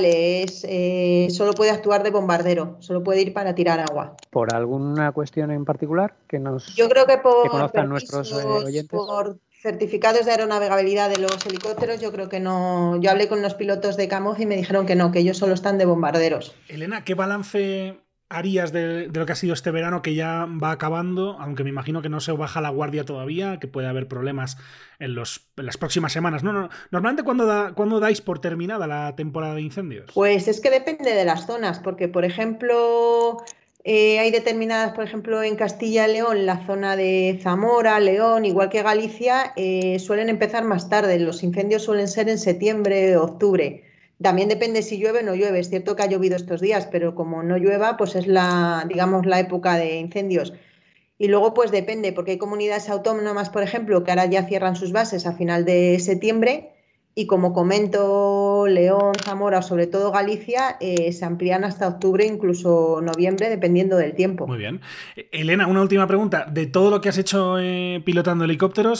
solo puede actuar de bombardero, solo puede ir para tirar agua. ¿Por alguna cuestión en particular Yo creo que que conozcan nuestros oyentes? Por certificados de aeronavegabilidad de los helicópteros, yo creo que no. Yo hablé con los pilotos de Kamov y me dijeron que no, que ellos solo están de bombarderos. Elena, ¿qué balance harías de lo que ha sido este verano que ya va acabando? Aunque me imagino que no se baja la guardia todavía, que puede haber problemas en las próximas semanas. No. Normalmente, ¿cuándo dais por terminada la temporada de incendios? Pues es que depende de las zonas, porque por ejemplo hay determinadas, por ejemplo en Castilla y León, la zona de Zamora, León, igual que Galicia, suelen empezar más tarde. Los incendios suelen ser en septiembre o octubre. También depende si llueve o no llueve. Es cierto que ha llovido estos días, pero como no llueva, pues es la época de incendios. Y luego pues depende, porque hay comunidades autónomas, por ejemplo, que ahora ya cierran sus bases a final de septiembre y como comento, León, Zamora o sobre todo Galicia se amplían hasta octubre, incluso noviembre, dependiendo del tiempo. Muy bien. Elena, una última pregunta. De todo lo que has hecho pilotando helicópteros,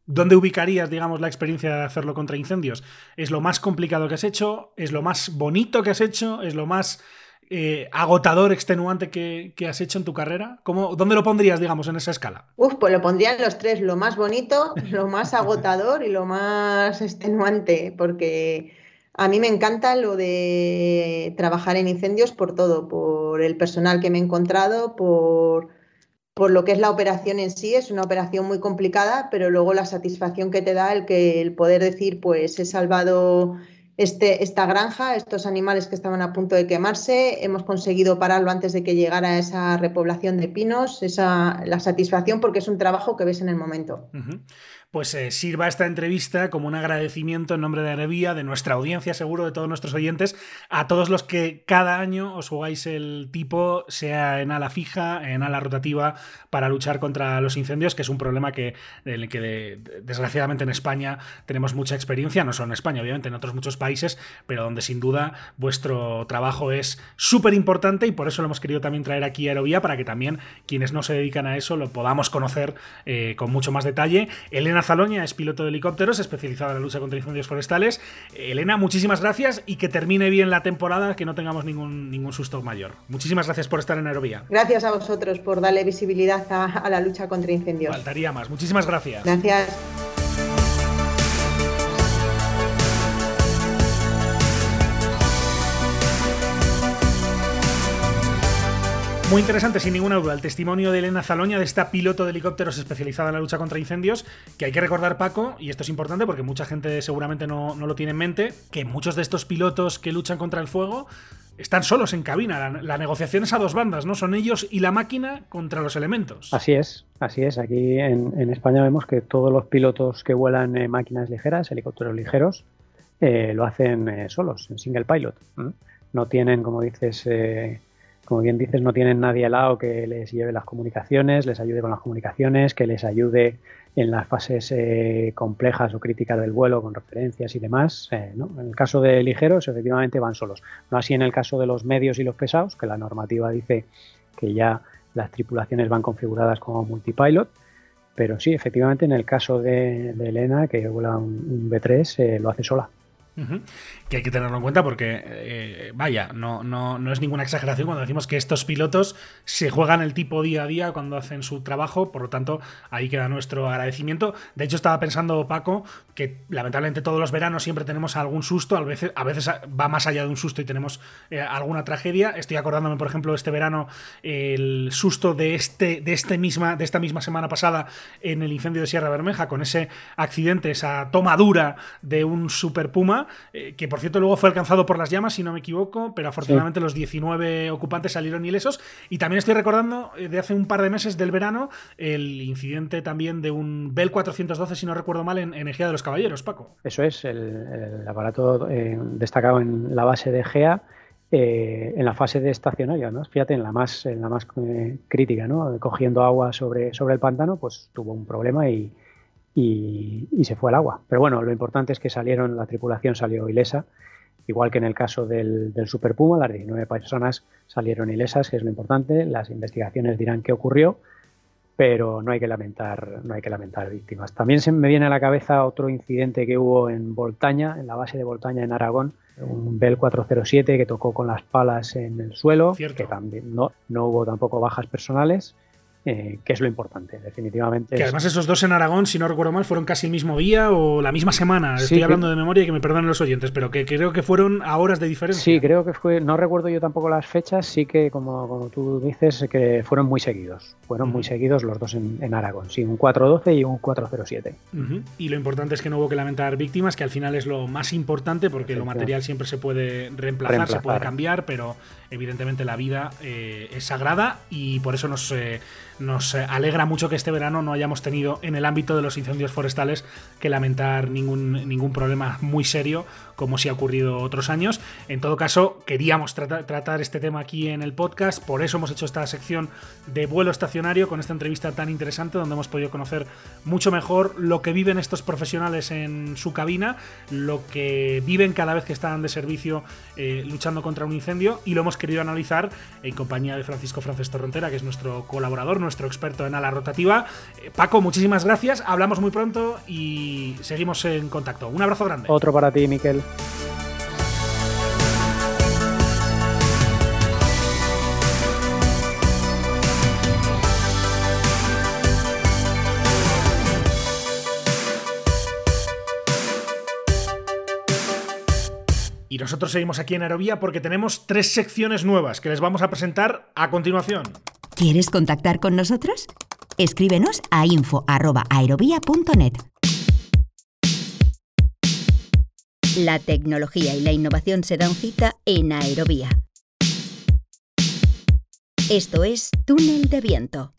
¿Dónde ubicarías, digamos, la experiencia de hacerlo contra incendios? ¿Es lo más complicado que has hecho? ¿Es lo más bonito que has hecho? ¿Es lo más agotador, extenuante que has hecho en tu carrera? ¿Dónde lo pondrías, digamos, en esa escala? Pues lo pondría en los 3, lo más bonito, lo más agotador y lo más extenuante, porque a mí me encanta lo de trabajar en incendios por todo, por el personal que me he encontrado, por lo que es la operación en sí. Es una operación muy complicada, pero luego la satisfacción que te da el poder decir, pues he salvado esta granja, estos animales que estaban a punto de quemarse, hemos conseguido pararlo antes de que llegara esa repoblación de pinos, la satisfacción, porque es un trabajo que ves en el momento. Uh-huh. Pues sirva esta entrevista como un agradecimiento en nombre de Aerovía, de nuestra audiencia, seguro, de todos nuestros oyentes, a todos los que cada año os jugáis el tipo, sea en ala fija, en ala rotativa, para luchar contra los incendios, que es un problema del que desgraciadamente en España tenemos mucha experiencia, no solo en España, obviamente, en otros muchos países, pero donde sin duda vuestro trabajo es súper importante, y por eso lo hemos querido también traer aquí a Aerovía, para que también quienes no se dedican a eso lo podamos conocer con mucho más detalle. Elena Zaloña es piloto de helicópteros, especializada en la lucha contra incendios forestales. Elena, muchísimas gracias y que termine bien la temporada, que no tengamos ningún susto mayor. Muchísimas gracias por estar en Aerovía. Gracias a vosotros por darle visibilidad a la lucha contra incendios. Faltaría más. Muchísimas gracias. Gracias. Muy interesante, sin ninguna duda, el testimonio de Elena Zaloña, de esta piloto de helicópteros especializada en la lucha contra incendios, que hay que recordar, Paco, y esto es importante porque mucha gente seguramente no lo tiene en mente, que muchos de estos pilotos que luchan contra el fuego están solos en cabina. La negociación es a dos bandas, ¿no? Son ellos y la máquina contra los elementos. Así es. Aquí en España vemos que todos los pilotos que vuelan máquinas ligeras, helicópteros ligeros, lo hacen solos, en single pilot. No tienen, como bien dices, no tienen nadie al lado que les lleve las comunicaciones, les ayude con las comunicaciones, que les ayude en las fases complejas o críticas del vuelo con referencias y demás, ¿no? En el caso de ligeros, efectivamente van solos. No así en el caso de los medios y los pesados, que la normativa dice que ya las tripulaciones van configuradas como multipilot, pero sí, efectivamente, en el caso de Elena, que vuela un B3, lo hace sola. Uh-huh. Que hay que tenerlo en cuenta porque, no es ninguna exageración cuando decimos que estos pilotos se juegan el tipo día a día cuando hacen su trabajo, por lo tanto, ahí queda nuestro agradecimiento. De hecho, estaba pensando, Paco, que lamentablemente todos los veranos siempre tenemos algún susto, a veces va más allá de un susto y tenemos alguna tragedia. Estoy acordándome, por ejemplo, este verano, el susto de esta misma semana pasada en el incendio de Sierra Bermeja, con ese accidente, esa tomadura de un Super Puma, que por cierto luego fue alcanzado por las llamas, si no me equivoco, pero afortunadamente los 19 ocupantes salieron ilesos. Y también estoy recordando de hace un par de meses del verano el incidente también de un Bell 412, si no recuerdo mal, en Egea de los Caballeros, Paco. Eso es, el aparato destacado en la base de Egea, en la fase de estacionaria, ¿no? Fíjate, en la más crítica, ¿no? Cogiendo agua sobre el pantano, pues tuvo un problema y se fue al agua. Pero bueno, lo importante es que la tripulación salió ilesa, igual que en el caso del Super Puma, las 19 personas salieron ilesas, que es lo importante. Las investigaciones dirán qué ocurrió, pero no hay que lamentar víctimas. También se me viene a la cabeza otro incidente que hubo en Boltaña, en la base de Boltaña en Aragón, un Bell 407 que tocó con las palas en el suelo. Cierto. Que también no hubo tampoco bajas personales. Que es lo importante, definitivamente. Que además esos dos en Aragón, si no recuerdo mal, fueron casi el mismo día o la misma semana. Estoy hablando de memoria y que me perdonen los oyentes, pero que creo que fueron a horas de diferencia. Sí, creo que fue, no recuerdo yo tampoco las fechas, sí que como tú dices, que fueron muy seguidos. Fueron muy seguidos los dos en Aragón, sí, un 412 y un 407. Y lo importante es que no hubo que lamentar víctimas, que al final es lo más importante, porque lo material siempre se puede reemplazar, se puede cambiar, pero evidentemente la vida es sagrada, y por eso nos alegra mucho que este verano no hayamos tenido en el ámbito de los incendios forestales que lamentar ningún problema muy serio, como sí ha ocurrido otros años. En todo caso, queríamos tratar este tema aquí en el podcast, por eso hemos hecho esta sección de vuelo estacionario con esta entrevista tan interesante, donde hemos podido conocer mucho mejor lo que viven estos profesionales en su cabina, lo que viven cada vez que están de servicio luchando contra un incendio, y lo hemos hemos querido analizar en compañía de Francisco Frances Torrontera, que es nuestro colaborador, nuestro experto en ala rotativa. Paco, muchísimas gracias, hablamos muy pronto y seguimos en contacto. Un abrazo grande. Otro para ti, Miquel. Y nosotros seguimos aquí en Aerovía porque tenemos 3 secciones nuevas que les vamos a presentar a continuación. ¿Quieres contactar con nosotros? Escríbenos a info@aerovía.net. La tecnología y la innovación se dan cita en Aerovía. Esto es Túnel de Viento.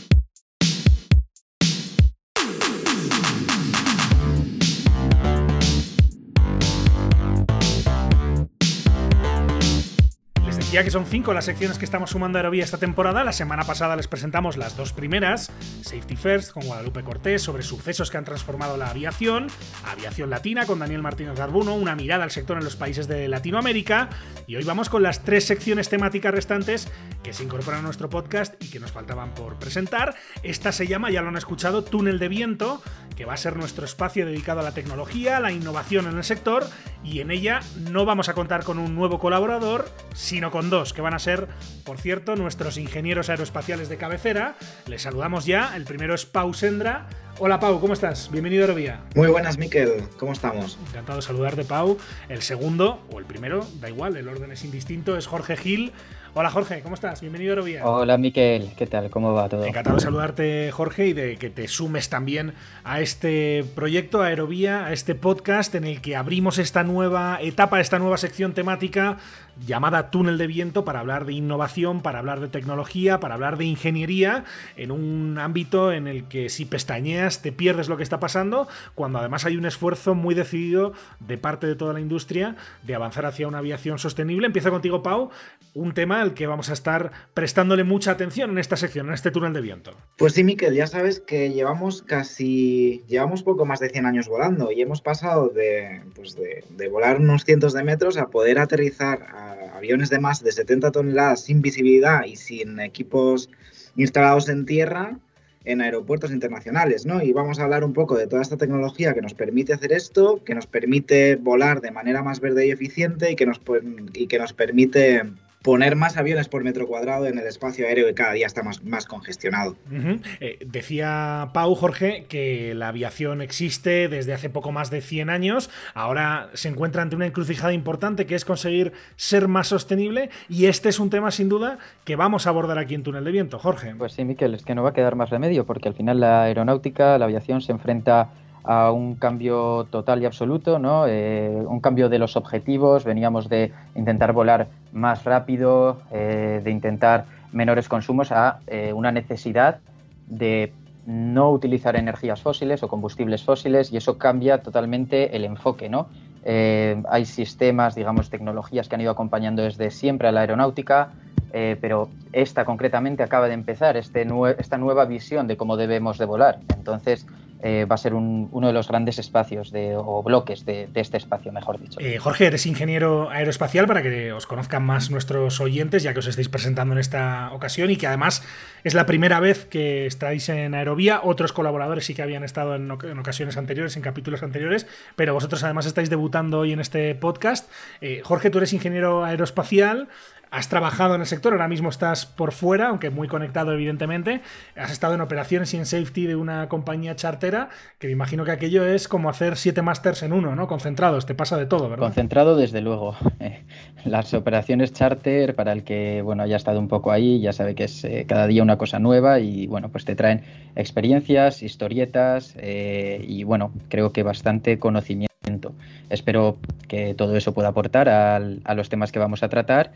Ya que son 5 las secciones que estamos sumando a Aerovía esta temporada, la semana pasada les presentamos las 2 primeras, Safety First con Guadalupe Cortés sobre sucesos que han transformado la aviación, Aviación Latina con Daniel Martínez Garbuno, una mirada al sector en los países de Latinoamérica, y hoy vamos con las 3 secciones temáticas restantes que se incorporan a nuestro podcast y que nos faltaban por presentar. Esta se llama, ya lo han escuchado, Túnel de Viento, que va a ser nuestro espacio dedicado a la tecnología, la innovación en el sector, y en ella no vamos a contar con un nuevo colaborador, sino con 2, que van a ser, por cierto, nuestros ingenieros aeroespaciales de cabecera. Les saludamos ya. El primero es Pau Sendra. Hola Pau, ¿cómo estás? Bienvenido a Aerovía. Muy buenas, Miquel. ¿Cómo estamos? Encantado de saludarte, Pau. El segundo, o el primero, da igual, el orden es indistinto, es Jorge Gil. Hola Jorge, ¿cómo estás? Bienvenido a Aerovía. Hola Miquel, ¿qué tal? ¿Cómo va todo? Encantado de saludarte, Jorge, y de que te sumes también a este proyecto, a Aerovía, a este podcast en el que abrimos esta nueva etapa, esta nueva sección temática llamada Túnel de Viento, para hablar de innovación, para hablar de tecnología, para hablar de ingeniería, en un ámbito en el que si pestañeas te pierdes lo que está pasando, cuando además hay un esfuerzo muy decidido de parte de toda la industria de avanzar hacia una aviación sostenible. Empiezo contigo, Pau, un tema al que vamos a estar prestándole mucha atención en esta sección, en este Túnel de Viento. Pues sí, Miquel, ya sabes que llevamos poco más de 100 años volando y hemos pasado de volar unos cientos de metros a poder aterrizar a aviones de más de 70 toneladas sin visibilidad y sin equipos instalados en tierra en aeropuertos internacionales, ¿no? Y vamos a hablar un poco de toda esta tecnología que nos permite hacer esto, que nos permite volar de manera más verde y eficiente y que nos permite poner más aviones por metro cuadrado en el espacio aéreo, que cada día está más congestionado. Decía Pau, Jorge, que la aviación existe desde hace poco más de 100 años. Ahora se encuentra ante una encrucijada importante, que es conseguir ser más sostenible, y este es un tema sin duda que vamos a abordar aquí en Túnel de Viento. Jorge. Pues sí, Miquel, es que no va a quedar más remedio, porque al final la aeronáutica, la aviación, se enfrenta a un cambio total y absoluto, ¿no? Un cambio de los objetivos. Veníamos de intentar volar más rápido, de intentar menores consumos, a una necesidad de no utilizar energías fósiles o combustibles fósiles, y eso cambia totalmente el enfoque, ¿no? Hay sistemas, digamos, tecnologías que han ido acompañando desde siempre a la aeronáutica, pero esta concretamente acaba de empezar, esta nueva visión de cómo debemos de volar. Entonces va a ser uno de los grandes espacios o bloques de este espacio, mejor dicho. Jorge, eres ingeniero aeroespacial, para que os conozcan más nuestros oyentes, ya que os estáis presentando en esta ocasión y que además es la primera vez que estáis en Aerovía. Otros colaboradores sí que habían estado en ocasiones anteriores, en capítulos anteriores, pero vosotros además estáis debutando hoy en este podcast. Jorge, tú eres ingeniero aeroespacial. Has trabajado en el sector, ahora mismo estás por fuera, aunque muy conectado evidentemente. Has estado en operaciones y en safety de una compañía chartera, que me imagino que aquello es como hacer 7 másters en uno, ¿no? Concentrados, te pasa de todo, ¿verdad? Concentrado, desde luego. Las operaciones charter, para el que haya estado un poco ahí, ya sabe que es cada día una cosa nueva, y pues te traen experiencias, historietas, y creo que bastante conocimiento. Espero que todo eso pueda aportar a los temas que vamos a tratar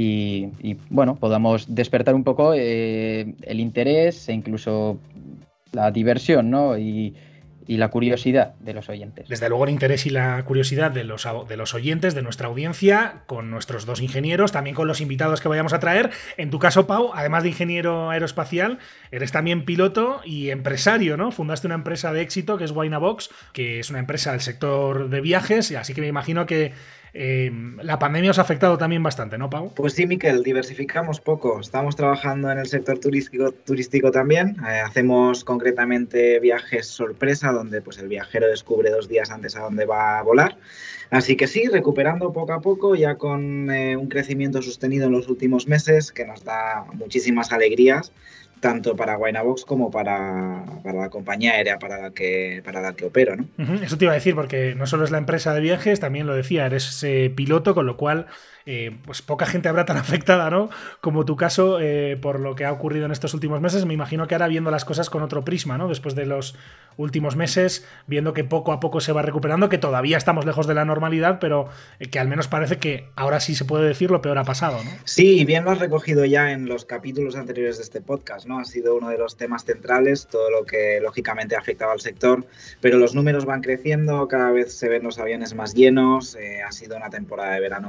y podamos despertar un poco el interés e incluso la diversión, ¿no? y la curiosidad de los oyentes. Desde luego el interés y la curiosidad de los oyentes, de nuestra audiencia, con nuestros 2 ingenieros, también con los invitados que vayamos a traer. En tu caso, Pau, además de ingeniero aeroespacial, eres también piloto y empresario, ¿no? Fundaste una empresa de éxito que es Waynabox, que es una empresa del sector de viajes, así que me imagino que La pandemia os ha afectado también bastante, ¿no, Pau? Pues sí, Miquel, diversificamos poco. Estamos trabajando en el sector turístico también. Hacemos concretamente viajes sorpresa, donde pues el viajero descubre 2 días antes a dónde va a volar. Así que sí, recuperando poco a poco, ya con un crecimiento sostenido en los últimos meses, que nos da muchísimas alegrías, tanto para Waynabox como para la compañía aérea para la que opero, ¿no? Eso te iba a decir, porque no solo es la empresa de viajes, también lo decía, eres piloto, con lo cual pues poca gente habrá tan afectada, ¿no? Como tu caso, por lo que ha ocurrido en estos últimos meses. Me imagino que ahora viendo las cosas con otro prisma, ¿no? Después de los últimos meses, viendo que poco a poco se va recuperando, que todavía estamos lejos de la normalidad, pero que al menos parece que ahora sí se puede decir lo peor ha pasado, ¿no? Sí, bien lo has recogido ya en los capítulos anteriores de este podcast, ¿no? Ha sido uno de los temas centrales, todo lo que lógicamente ha afectado al sector, pero los números van creciendo, cada vez se ven los aviones más llenos, ha sido una temporada de verano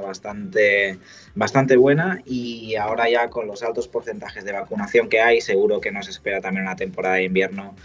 bastante buena, y ahora ya con los altos porcentajes de vacunación que hay, seguro que nos espera también una temporada de invierno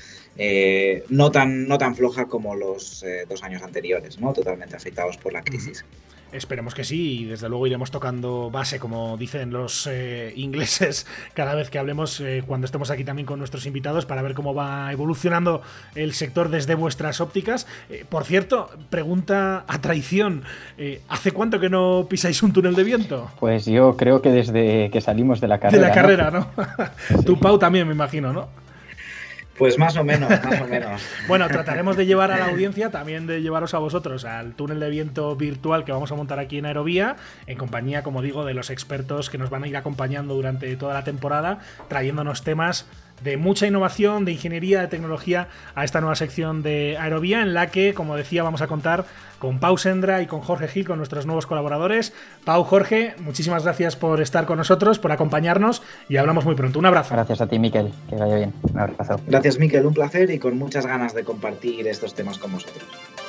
no tan floja como los 2 años anteriores, ¿no? Totalmente afectados por la crisis. Esperemos que sí, y desde luego iremos tocando base, como dicen los ingleses, cada vez que hablemos, cuando estemos aquí también con nuestros invitados, para ver cómo va evolucionando el sector desde vuestras ópticas. Por cierto, pregunta a traición, ¿hace cuánto que no pisáis un túnel de viento? Pues yo creo que desde que salimos de la carrera. De la carrera, ¿no? Sí. Tú, Pau, también me imagino, ¿no? Pues más o menos. Bueno, trataremos de llevar a la audiencia, también de llevaros a vosotros al túnel de viento virtual que vamos a montar aquí en Aerovía, en compañía, como digo, de los expertos que nos van a ir acompañando durante toda la temporada, trayéndonos temas de mucha innovación, de ingeniería, de tecnología a esta nueva sección de Aerovía, en la que, como decía, vamos a contar con Pau Sendra y con Jorge Gil, con nuestros nuevos colaboradores. Pau, Jorge, muchísimas gracias por estar con nosotros, por acompañarnos, y hablamos muy pronto. Un abrazo. Gracias a ti, Miquel, que vaya bien. Un abrazo. Gracias, Miquel, un placer, y con muchas ganas de compartir estos temas con vosotros.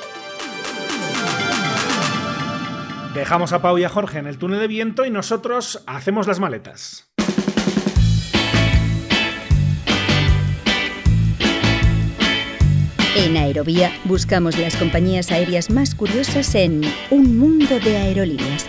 Dejamos a Pau y a Jorge en el túnel de viento y nosotros hacemos las maletas. En Aerovía buscamos las compañías aéreas más curiosas en Un Mundo de Aerolíneas.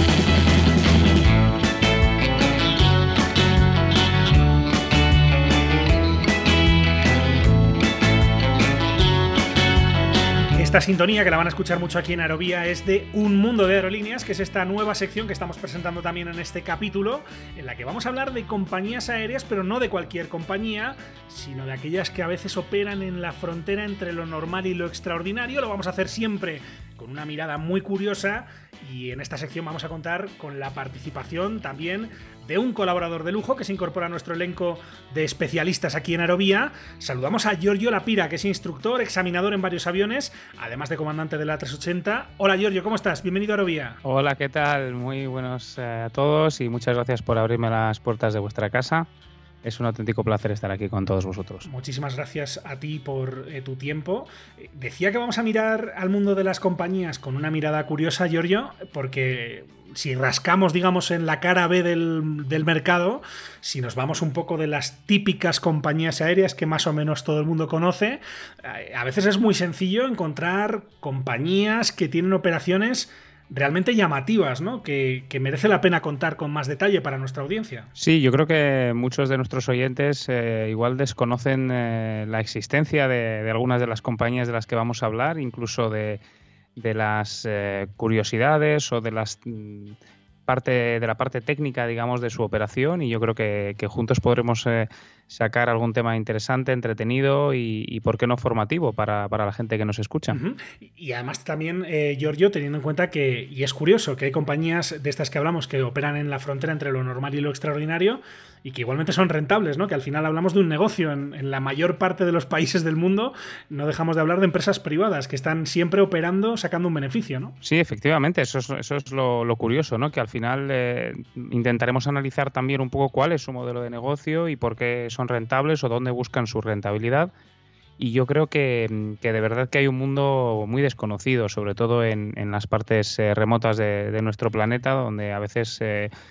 Esta sintonía, que la van a escuchar mucho aquí en Aerovía, es de Un Mundo de Aerolíneas, que es esta nueva sección que estamos presentando también en este capítulo, en la que vamos a hablar de compañías aéreas, pero no de cualquier compañía, sino de aquellas que a veces operan en la frontera entre lo normal y lo extraordinario. Lo vamos a hacer siempre con una mirada muy curiosa, y en esta sección vamos a contar con la participación también de un colaborador de lujo que se incorpora a nuestro elenco de especialistas aquí en Aerovía. Saludamos a Giorgio Lapira, que es instructor, examinador en varios aviones, además de comandante de la A380. Hola, Giorgio, ¿cómo estás? Bienvenido a Aerovía. Hola, ¿qué tal? Muy buenos a todos, y muchas gracias por abrirme las puertas de vuestra casa. Es un auténtico placer estar aquí con todos vosotros. Muchísimas gracias a ti por tu tiempo. Decía que vamos a mirar al mundo de las compañías con una mirada curiosa, Giorgio, porque si rascamos, digamos, en la cara B del mercado, si nos vamos un poco de las típicas compañías aéreas que más o menos todo el mundo conoce, a veces es muy sencillo encontrar compañías que tienen operaciones realmente llamativas, ¿no? Que merece la pena contar con más detalle para nuestra audiencia. Sí, yo creo que muchos de nuestros oyentes igual desconocen la existencia de algunas de las compañías de las que vamos a hablar, incluso de las curiosidades o de la parte técnica, digamos, de su operación, y yo creo que juntos podremos sacar algún tema interesante, entretenido y por qué no formativo para la gente que nos escucha. Uh-huh. Y además también, Giorgio, teniendo en cuenta que, y es curioso, que hay compañías de estas que hablamos que operan en la frontera entre lo normal y lo extraordinario, y que igualmente son rentables, ¿no? Que al final hablamos de un negocio. En la mayor parte de los países del mundo no dejamos de hablar de empresas privadas que están siempre operando, sacando un beneficio, ¿no? Sí, efectivamente, eso es lo curioso, ¿no? Que al final intentaremos analizar también un poco cuál es su modelo de negocio y por qué son rentables o dónde buscan su rentabilidad. Y yo creo que de verdad que hay un mundo muy desconocido, sobre todo en las partes remotas de nuestro planeta, donde a veces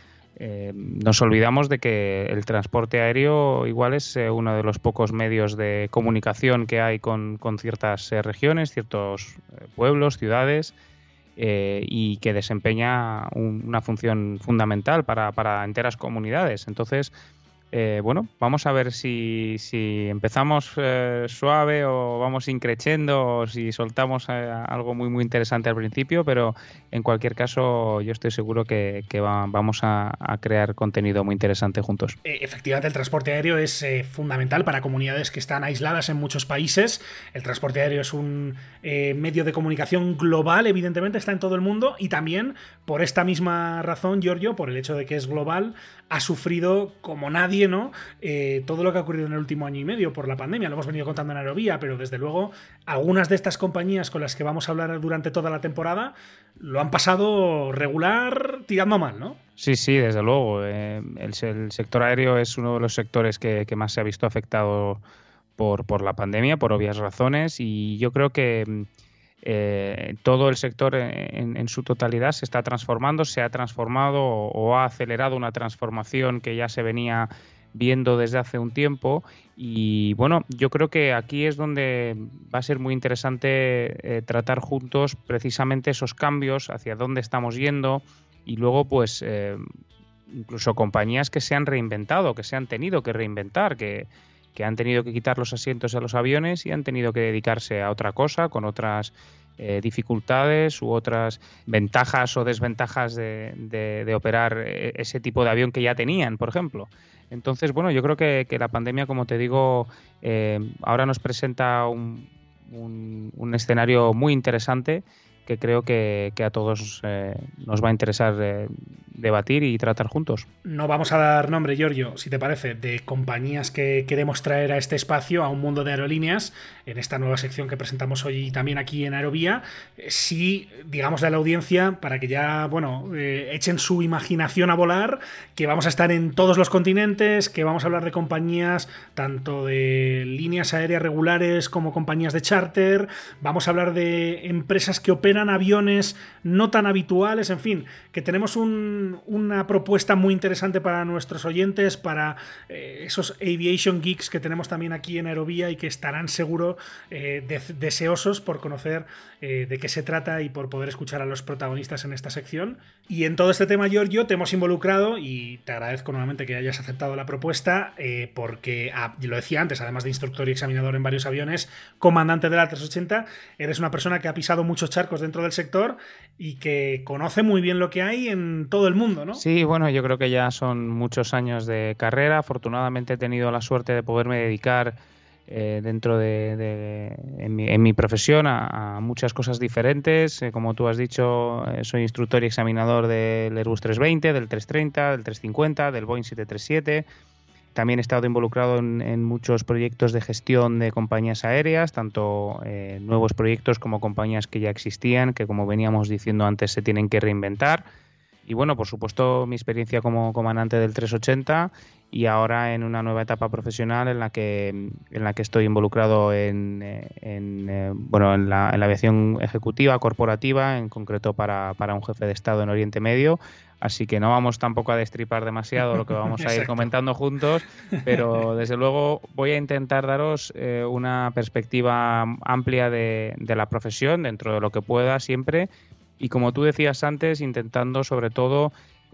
nos olvidamos de que el transporte aéreo igual es uno de los pocos medios de comunicación que hay con ciertas regiones, ciertos pueblos, ciudades, y que desempeña una función fundamental para enteras comunidades. Entonces, bueno, vamos a ver si empezamos suave o vamos increciendo o si soltamos algo muy muy interesante al principio, pero en cualquier caso yo estoy seguro que vamos a crear contenido muy interesante juntos. Efectivamente, el transporte aéreo es fundamental para comunidades que están aisladas en muchos países. El transporte aéreo es un medio de comunicación global, evidentemente está en todo el mundo, y también por esta misma razón, Giorgio, por el hecho de que es global, ha sufrido como nadie, ¿no? Todo lo que ha ocurrido en el último año y medio por la pandemia. Lo hemos venido contando en Aerovía, pero desde luego algunas de estas compañías con las que vamos a hablar durante toda la temporada lo han pasado regular, tirando mal, ¿no? Sí, desde luego. El sector aéreo es uno de los sectores que más se ha visto afectado por la pandemia, por obvias razones, y yo creo que todo el sector en su totalidad se está transformando, se ha transformado o ha acelerado una transformación que ya se venía viendo desde hace un tiempo. Y bueno, yo creo que aquí es donde va a ser muy interesante tratar juntos precisamente esos cambios, hacia dónde estamos yendo, y luego pues incluso compañías que se han reinventado, que se han tenido que reinventar, que han tenido que quitar los asientos a los aviones y han tenido que dedicarse a otra cosa, con otras dificultades u otras ventajas o desventajas de operar ese tipo de avión que ya tenían, por ejemplo. Entonces, bueno, yo creo que la pandemia, como te digo, ahora nos presenta un escenario muy interesante que creo que a todos nos va a interesar debatir y tratar juntos. No vamos a dar nombre, Giorgio, si te parece, de compañías que queremos traer a este espacio, a un mundo de aerolíneas, en esta nueva sección que presentamos hoy también aquí en Aerovía. Sí, digamos a la audiencia, para que ya, bueno, echen su imaginación a volar, que vamos a estar en todos los continentes, que vamos a hablar de compañías tanto de líneas aéreas regulares como compañías de charter, vamos a hablar de empresas que operan aviones no tan habituales, en fin, que tenemos una propuesta muy interesante para nuestros oyentes, para esos aviation geeks que tenemos también aquí en Aerovía y que estarán seguro deseosos por conocer de qué se trata y por poder escuchar a los protagonistas en esta sección. Y en todo este tema, Giorgio, te hemos involucrado y te agradezco nuevamente que hayas aceptado la propuesta porque, lo decía antes, además de instructor y examinador en varios aviones, comandante de la 380, eres una persona que ha pisado muchos charcos dentro del sector y que conoce muy bien lo que hay en todo el mundo, ¿no? Sí, bueno, yo creo que ya son muchos años de carrera. Afortunadamente he tenido la suerte de poderme dedicar dentro en mi profesión a muchas cosas diferentes. Como tú has dicho, soy instructor y examinador del Airbus 320, del 330, del 350, del Boeing 737. También he estado involucrado en muchos proyectos de gestión de compañías aéreas, tanto nuevos proyectos como compañías que ya existían, que como veníamos diciendo antes se tienen que reinventar. Y bueno, por supuesto, mi experiencia como comandante del 380 y ahora en una nueva etapa profesional en la que estoy involucrado en la aviación ejecutiva, corporativa, en concreto para un jefe de Estado en Oriente Medio. Así que no vamos tampoco a destripar demasiado lo que vamos a ir comentando juntos, pero desde luego voy a intentar daros una perspectiva amplia de la profesión, dentro de lo que pueda siempre. Y como tú decías antes, intentando sobre todo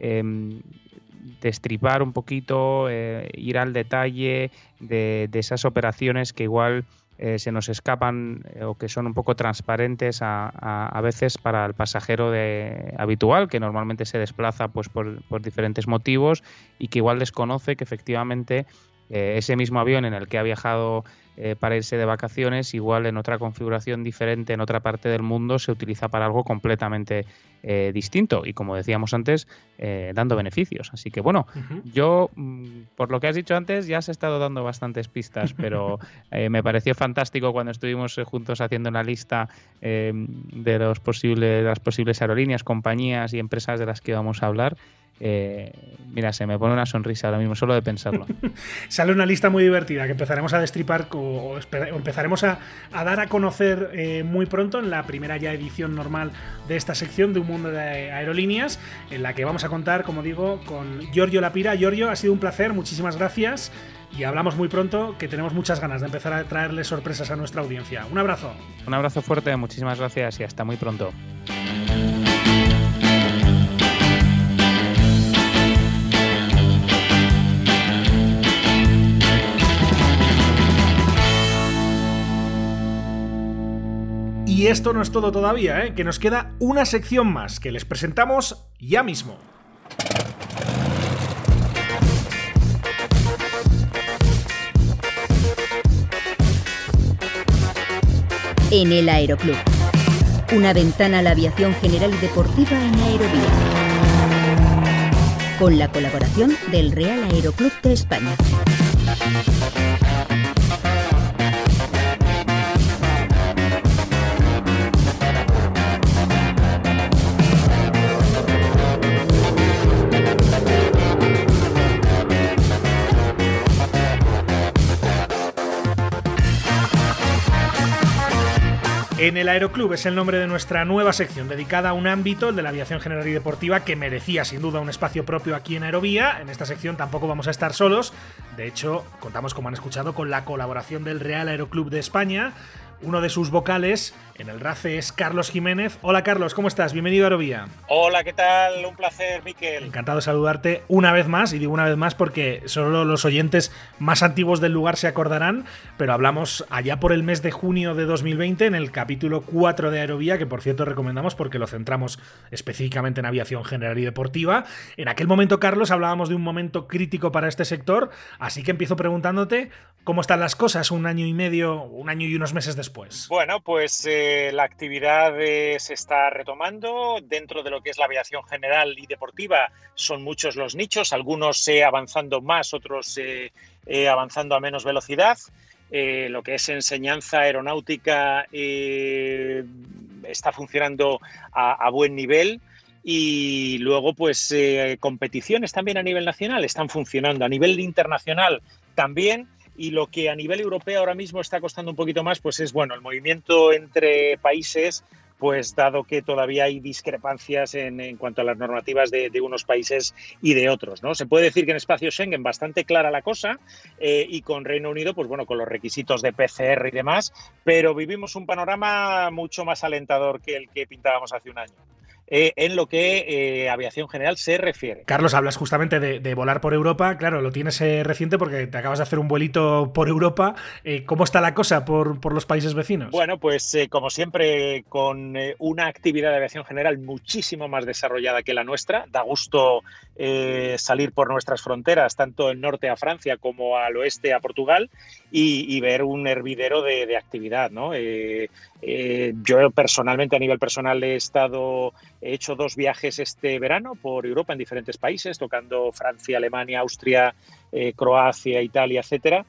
destripar un poquito, ir al detalle de esas operaciones que igual se nos escapan o que son un poco transparentes a veces para el pasajero habitual, que normalmente se desplaza pues por diferentes motivos y que igual desconoce que efectivamente ese mismo avión en el que ha viajado para irse de vacaciones, igual en otra configuración diferente en otra parte del mundo se utiliza para algo completamente distinto y, como decíamos antes, dando beneficios. Así que bueno, yo por lo que has dicho antes ya has estado dando bastantes pistas, pero me pareció fantástico cuando estuvimos juntos haciendo una lista de las posibles aerolíneas, compañías y empresas de las que íbamos a hablar. Mira, se me pone una sonrisa ahora mismo solo de pensarlo. Sale una lista muy divertida que empezaremos a destripar o empezaremos a dar a conocer muy pronto en la primera ya edición normal de esta sección de Un Mundo de Aerolíneas, en la que vamos a contar, como digo, con Giorgio Lapira. Giorgio, ha sido un placer, muchísimas gracias y hablamos muy pronto, que tenemos muchas ganas de empezar a traerle sorpresas a nuestra audiencia. Un abrazo. Un abrazo fuerte, muchísimas gracias y hasta muy pronto. Y esto no es todo todavía, que nos queda una sección más que les presentamos ya mismo. En el Aeroclub, una ventana a la aviación general y deportiva en Aerovía, con la colaboración del Real Aeroclub de España. En el Aeroclub es el nombre de nuestra nueva sección dedicada a un ámbito, el de la aviación general y deportiva, que merecía sin duda un espacio propio aquí en Aerovía. En esta sección tampoco vamos a estar solos. De hecho, contamos, como han escuchado, con la colaboración del Real Aeroclub de España. Uno de sus vocales en el RACE es Carlos Jiménez. Hola Carlos, ¿cómo estás? Bienvenido a Aerovía. Hola, ¿qué tal? Un placer, Miquel. Encantado de saludarte una vez más, y digo una vez más porque solo los oyentes más antiguos del lugar se acordarán, pero hablamos allá por el mes de junio de 2020 en el capítulo 4 de Aerovía, que por cierto recomendamos porque lo centramos específicamente en aviación general y deportiva. En aquel momento, Carlos, hablábamos de un momento crítico para este sector, así que empiezo preguntándote cómo están las cosas un año y medio, un año y unos meses después. Bueno, pues la actividad se está retomando dentro de lo que es la aviación general y deportiva. Son muchos los nichos, algunos avanzando más, otros avanzando a menos velocidad. Lo que es enseñanza aeronáutica está funcionando a buen nivel. Y luego, pues, competiciones también a nivel nacional están funcionando, a nivel internacional también. Y lo que a nivel europeo ahora mismo está costando un poquito más, pues es, bueno, el movimiento entre países, pues dado que todavía hay discrepancias en cuanto a las normativas de unos países y de otros, ¿no? Se puede decir que en espacio Schengen bastante clara la cosa, y con Reino Unido, pues bueno, con los requisitos de PCR y demás, pero vivimos un panorama mucho más alentador que el que pintábamos hace un año. En lo que aviación general se refiere. Carlos, hablas justamente de volar por Europa. Claro, lo tienes reciente porque te acabas de hacer un vuelito por Europa. ¿Cómo está la cosa por los países vecinos? Bueno, pues como siempre, con una actividad de aviación general muchísimo más desarrollada que la nuestra. Da gusto salir por nuestras fronteras, tanto el norte a Francia como al oeste a Portugal, y ver un hervidero de actividad, ¿no? Yo personalmente, a nivel personal, he hecho 2 viajes este verano por Europa en diferentes países, tocando Francia, Alemania, Austria, Croacia, Italia, etcétera.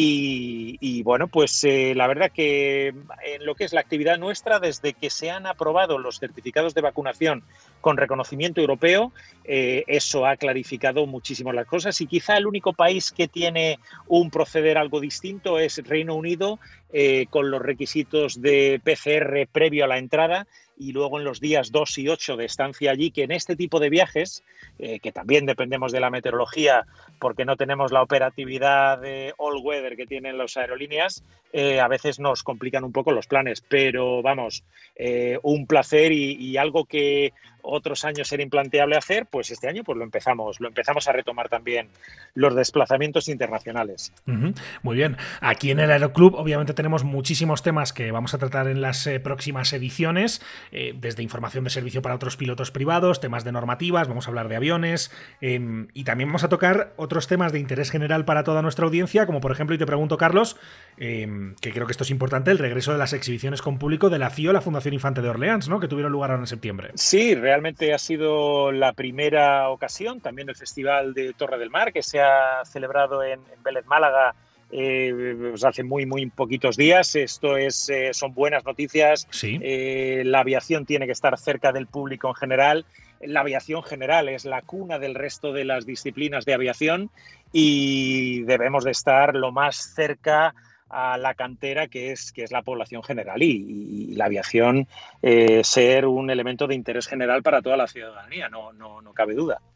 Y bueno, pues la verdad que en lo que es la actividad nuestra, desde que se han aprobado los certificados de vacunación con reconocimiento europeo, eso ha clarificado muchísimo las cosas, y quizá el único país que tiene un proceder algo distinto es Reino Unido, con los requisitos de PCR previo a la entrada, y luego en los días 2 y 8 de estancia allí, que en este tipo de viajes, que también dependemos de la meteorología porque no tenemos la operatividad de all weather que tienen las aerolíneas, a veces nos complican un poco los planes, pero vamos, un placer y algo que otros años era implanteable hacer, pues este año pues lo empezamos a retomar también los desplazamientos internacionales. Muy bien. Aquí en el Aeroclub obviamente tenemos muchísimos temas que vamos a tratar en las próximas ediciones, desde información de servicio para otros pilotos privados, temas de normativas, vamos a hablar de aviones, y también vamos a tocar otros temas de interés general para toda nuestra audiencia, como por ejemplo, y te pregunto, Carlos, que creo que esto es importante, el regreso de las exhibiciones con público de la FIO, la Fundación Infante de Orleans, ¿no?, que tuvieron lugar ahora en septiembre. Sí, realmente ha sido la primera ocasión, también el Festival de Torre del Mar, que se ha celebrado en Vélez, Málaga, pues hace muy poquitos días. Esto son buenas noticias. Sí. La aviación tiene que estar cerca del público en general. La aviación general es la cuna del resto de las disciplinas de aviación, y debemos de estar lo más cerca a la cantera que es la población general, y la aviación ser un elemento de interés general para toda la ciudadanía, no cabe duda.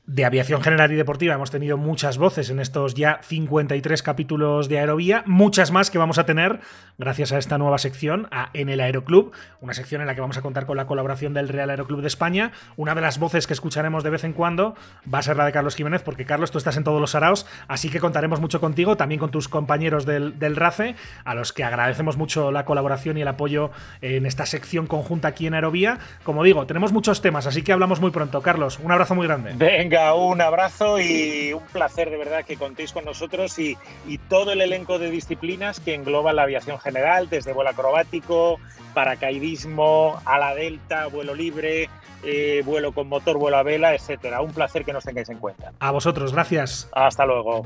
de aviación general y deportiva hemos tenido muchas voces en estos ya 53 capítulos de Aerovía, muchas más que vamos a tener gracias a esta nueva sección, en el Aeroclub, una sección en la que vamos a contar con la colaboración del Real Aeroclub de España. Una de las voces que escucharemos de vez en cuando va a ser la de Carlos Jiménez, porque Carlos, tú estás en todos los saraos, así que contaremos mucho contigo, también con tus compañeros del RACE, a los que agradecemos mucho la colaboración y el apoyo en esta sección conjunta aquí en Aerovía. Como digo, tenemos muchos temas, así que hablamos muy pronto. Carlos, un abrazo muy grande. Venga, un abrazo y un placer de verdad que contéis con nosotros y todo el elenco de disciplinas que engloba la aviación general, desde vuelo acrobático, paracaidismo, ala delta, vuelo libre, vuelo con motor, vuelo a vela, etcétera. Un placer que nos tengáis en cuenta. A vosotros, gracias. Hasta luego.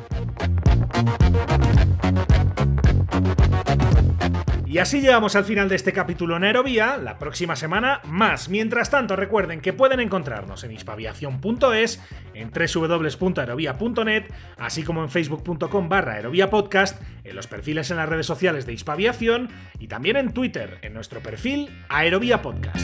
Y así llegamos al final de este capítulo en Aerovía. La próxima semana más. Mientras tanto, recuerden que pueden encontrarnos en hispaviación.es, en www.aerovia.net, así como en facebook.com/aeroviapodcast, en los perfiles en las redes sociales de Hispaviación y también en Twitter, en nuestro perfil Aerovia Podcast.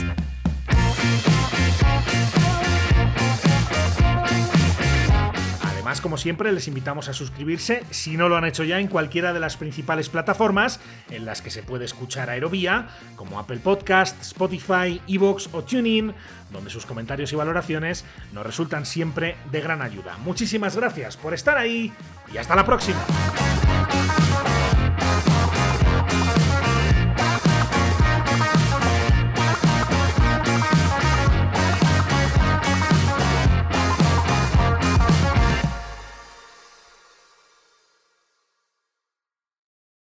Además, como siempre, les invitamos a suscribirse, si no lo han hecho ya, en cualquiera de las principales plataformas en las que se puede escuchar Aerovía, como Apple Podcast, Spotify, iVoox o TuneIn, donde sus comentarios y valoraciones nos resultan siempre de gran ayuda. Muchísimas gracias por estar ahí y hasta la próxima.